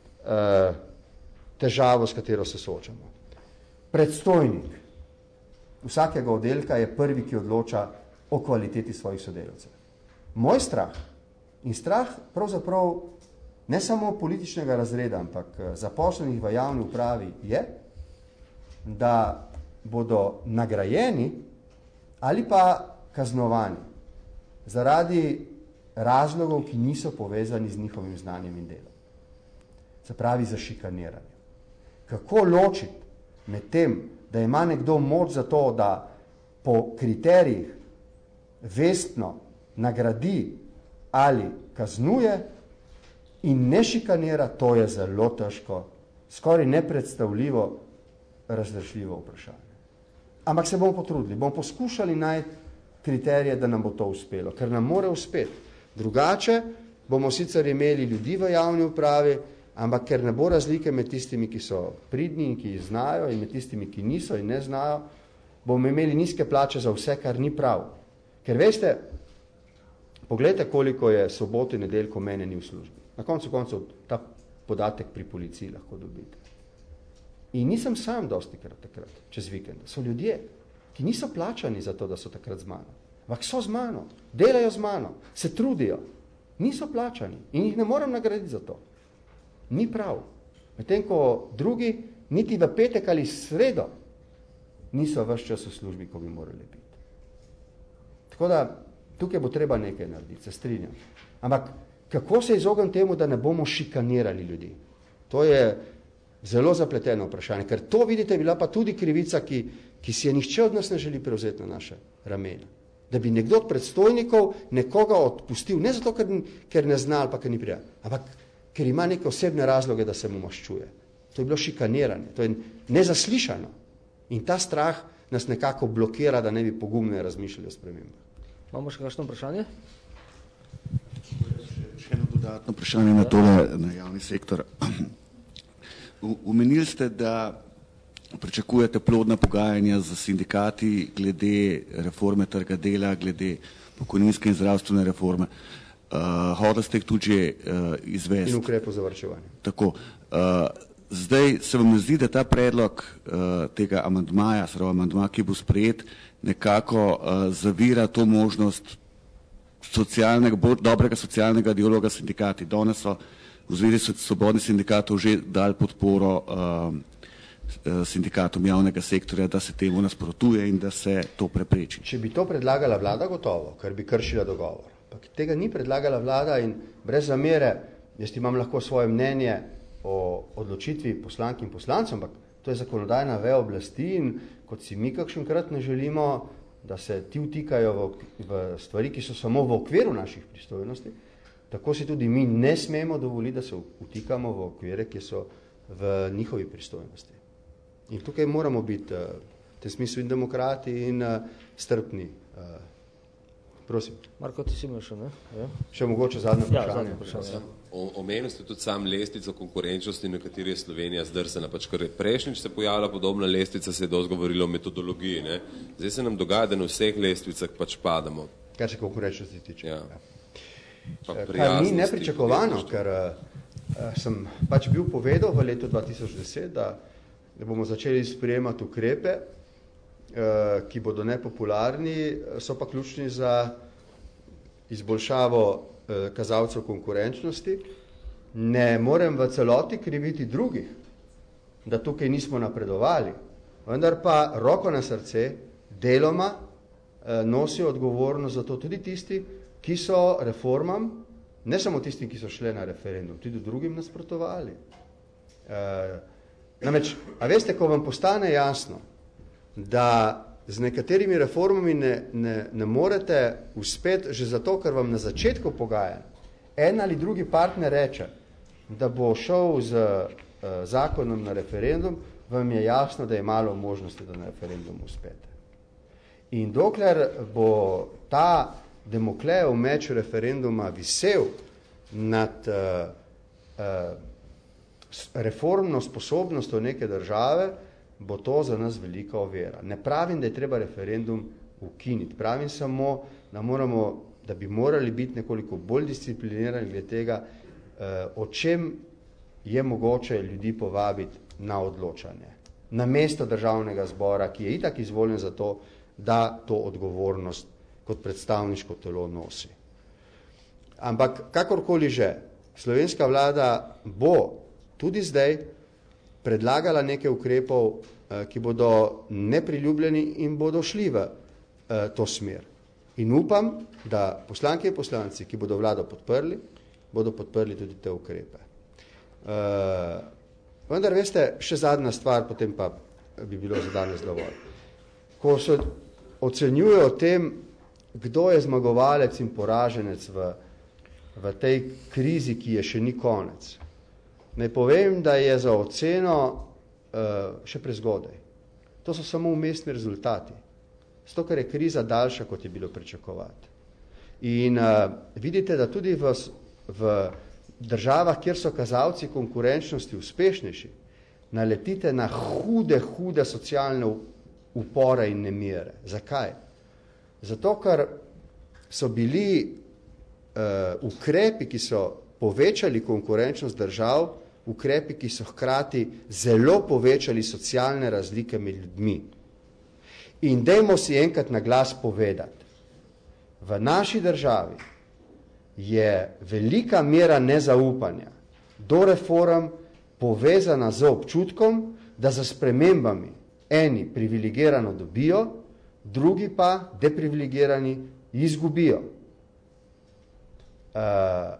težavo, s katero se soočamo. Predstojnik vsakega oddelka je prvi, ki odloča o kvaliteti svojih sodelavcev. Moj strah in strah pravzaprav ne samo političnega razreda, ampak zaposlenih v javni upravi je, da bodo nagrajeni ali pa kaznovani zaradi razlogov, ki niso povezani z njihovim znanjem in delom. Se pravi za šikaniranje. Kako ločiti med tem, da ima nekdo moč za to, da po kriterijih vestno nagradi ali kaznuje in ne šikanira, to je zelo težko, skoraj nepredstavljivo, razrešljivo vprašanje. Ampak se bomo potrudili, bomo poskušali najti kriterije, da nam bo to uspelo, ker nam mora uspeti. Drugače bomo sicer imeli ljudi v javni upravi, ampak ker ne bo razlike med tistimi, ki so pridni in ki znajo in med tistimi, ki niso in ne znajo, bomo imeli nizke plače za vse, kar ni prav. Ker veste, poglejte, koliko je soboto in nedeljko mene ni v službi. Na koncu koncev ta podatek pri policiji lahko dobite. In nisem sam dostikrat takrat, čez vikend. So ljudje, ki niso plačani za to, da so takrat z mano. Ampak so z mano, delajo z mano, se trudijo. Niso plačani in jih ne morem nagraditi za to. Ni prav. Medtem ko drugi, niti v petek ali sredo, niso ves čas v službi, ko bi morali biti. Tako da, tukaj bo treba nekaj narediti, se strinjam. Ampak, kako se izogniti temu, da ne bomo šikanirali ljudi? To je zelo zapleteno vprašanje, ker to, vidite, bila pa tudi krivica, ki si je nihče od nas ne želi prevzeti na naše ramena. Da bi nekdo od predstojnikov nekoga odpustil, ne zato, ker ne zna ali pa ker ni prijatelj, ampak ker ima neke osebne razloge, da se mu maščuje. To je bilo šikaniranje, to je nezaslišano. In ta strah nas nekako blokira, da ne bi pogumno razmišljali o spremembah. Imamo še kakšno vprašanje? Še eno dodatno vprašanje na tole, na javni sektor. Omenili ste, da pričakujete plodna pogajanja z sindikati glede reforme trga dela, glede pokojninske in zdravstvene reforme. Hodili ste jih tudi izvesti. In ukrepov za varčevanje. Tako. Zdaj se vam zdi, da ta predlog tega amandmaja, amandma, ki bo sprejet, nekako zavira to možnost dobrega socialnega dialoga s sindikati. Danes so v Zvezi svobodnih sindikatov že dali podporo sindikatom javnega sektorja, da se temu nasprotuje in da se to prepreči. Če bi to predlagala vlada, gotovo, ker bi kršila dogovor. Ampak tega ni predlagala vlada in brez zamere, jaz imam lahko svoje mnenje o odločitvi poslank in poslancev, ampak to je zakonodajna veja oblasti in kot si mi kakšenkrat ne želimo, da se ti vtikajo v stvari, ki so samo v okviru naših pristojnosti, tako si tudi mi ne smemo dovoliti, da se vtikamo v okvire, ki so v njihovi pristojnosti. In tukaj moramo biti v tem smislu in demokrati in strpni. Prosim. Marko, ti si imel še, ne? Ja. Še mogoče zadnje vprašanje. Omenili ste tudi sam lestvico konkurenčnosti, na kateri je Slovenija zdrsena. Pač, ker prejšnjič se pojavila podobna lestvica, se je dosti govorilo o metodologiji. Ne? Zdaj se nam dogaja, da na vseh lestvicah pač padamo. Kar se konkurenčnosti tiče. Ja. Kar ni nepričakovano, ker sem pač bil povedal v letu 2010, da bomo začeli sprejemati ukrepe, ki bodo nepopularni, so pa ključni za izboljšavo kazalcev konkurenčnosti. Ne morem v celoti kriviti drugih, da tukaj nismo napredovali, vendar pa roko na srce deloma nosijo odgovornost za to tudi tisti, ki so reformam, ne samo tistim, ki so šle na referendum, tudi drugim nasprotovali. Namreč, a veste, ko vam postane jasno, da z nekaterimi reformami ne morete uspeti že zato, ker vam na začetku pogajanj en ali drugi partner reče, da bo šel z zakonom na referendum, vam je jasno, da je malo možnosti, da na referendumu uspete. In dokler bo ta Damoklejev meč referenduma visel nad reformno sposobnostjo neke države, bo to za nas velika ovira. Ne pravim, da je treba referendum ukiniti. Pravim samo, da bi morali biti nekoliko bolj disciplinirani glede tega, o čem je mogoče ljudi povabiti na odločanje. Namesto državnega zbora, ki je itak izvoljen za to, da to odgovornost kot predstavniško telo nosi. Ampak kakorkoli že, slovenska vlada bo tudi zdaj predlagala nekaj ukrepov, ki bodo nepriljubljeni in bodo šli v to smer. In upam, da poslanke in poslanci, ki bodo vlado podprli, bodo podprli tudi te ukrepe. Vendar, veste, še zadnja stvar, potem pa bi bilo za danes dovolj. Ko se ocenjuje o tem, kdo je zmagovalec in poraženec v tej krizi, ki je še ni konec. Naj povem, da je za oceno še prezgodaj. To so samo umestni rezultati. Zato, ker je kriza daljša, kot je bilo pričakovati. In vidite, da tudi v državah, kjer so kazalci konkurenčnosti uspešnejši, naletite na hude socialne upore in nemire. Zakaj? Zato, ker so bili ukrepi, ki so povečali konkurenčnost držav, ukrepi, ki so hkrati zelo povečali socialne razlike med ljudmi. In dajmo si enkrat na glas povedati, v naši državi je velika mera nezaupanja do reform povezana z občutkom, da za spremembami eni privilegirano dobijo, drugi pa deprivilegirani izgubijo.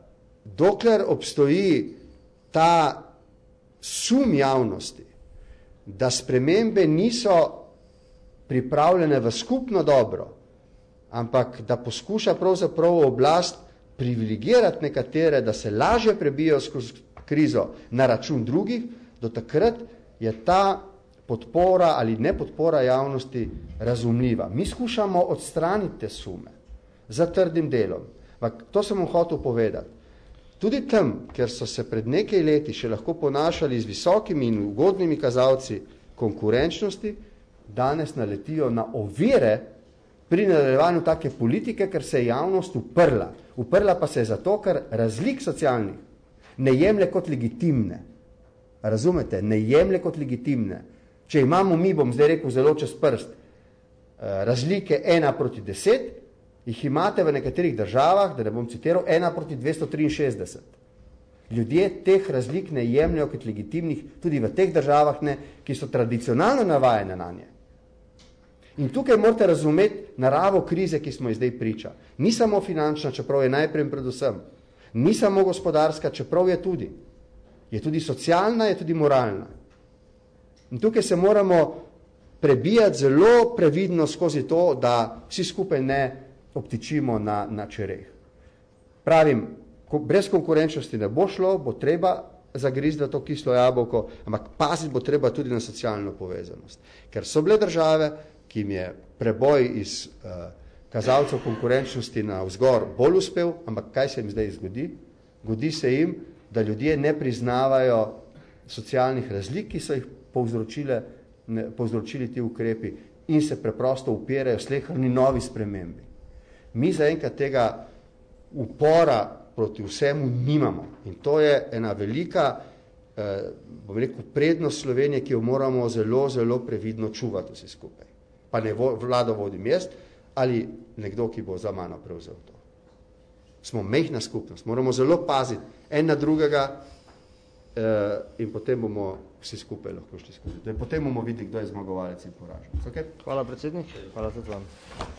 dokler obstoji ta sum javnosti, da spremembe niso pripravljene v skupno dobro, ampak da poskuša pravzaprav oblast privilegirati nekatere, da se lažje prebijo skozi krizo na račun drugih, do takrat je ta podpora ali nepodpora javnosti razumljiva. Mi skušamo odstraniti te sume za trdim delom. To sem vam hotel povedati. Tudi tam, kjer so se pred nekaj leti še lahko ponašali z visokimi in ugodnimi kazalci konkurenčnosti, danes naletijo na ovire pri nadaljevanju take politike, ker se je javnost uprla. Uprla pa se je zato, ker razlik socialnih ne jemlje kot legitimne. Razumete? Ne jemlje kot legitimne. Če imamo mi, bom zdaj rekel zelo čez prst, razlike 1:10, jih imate v nekaterih državah, da ne bom citiral, 1:263. Ljudje teh razlik ne jemljajo kot legitimnih, tudi v teh državah ne, ki so tradicionalno navajene na nje. In tukaj morate razumeti naravo krize, ki smo ji zdaj priča. Ni samo finančna, čeprav je najprej predvsem. Ni samo gospodarska, čeprav je tudi. Je tudi socialna, je tudi moralna. In tukaj se moramo prebijati zelo previdno skozi to, da vsi skupaj ne obtičimo na čereh. Pravim, brez konkurenčnosti ne bo šlo, bo treba zagrizti to kislo jabolko, ampak paziti bo treba tudi na socialno povezanost. Ker so bile države, ki jim je preboj iz kazalcev konkurenčnosti na vzgor bolj uspel, ampak kaj se jim zdaj zgodi? Godi se jim, da ljudje ne priznavajo socialnih razlik, ki so jih povzročili ti ukrepi in se preprosto upirajo sleherni novi spremembi. Mi zaenkrat tega upora proti vsemu nimamo in to je ena velika, bom rekel, prednost Slovenije, ki jo moramo zelo, zelo previdno čuvati vsi skupaj. Pa ne vlado vodim jaz ali nekdo, ki bo za mano prevzel to. Smo majhna skupnost, moramo zelo paziti en na drugega in potem bomo vsi skupaj lahko šli skupaj. Potem bomo videli, kdo je zmagovalec in poraženec. Okay? Hvala predsednik, hvala tudi vam.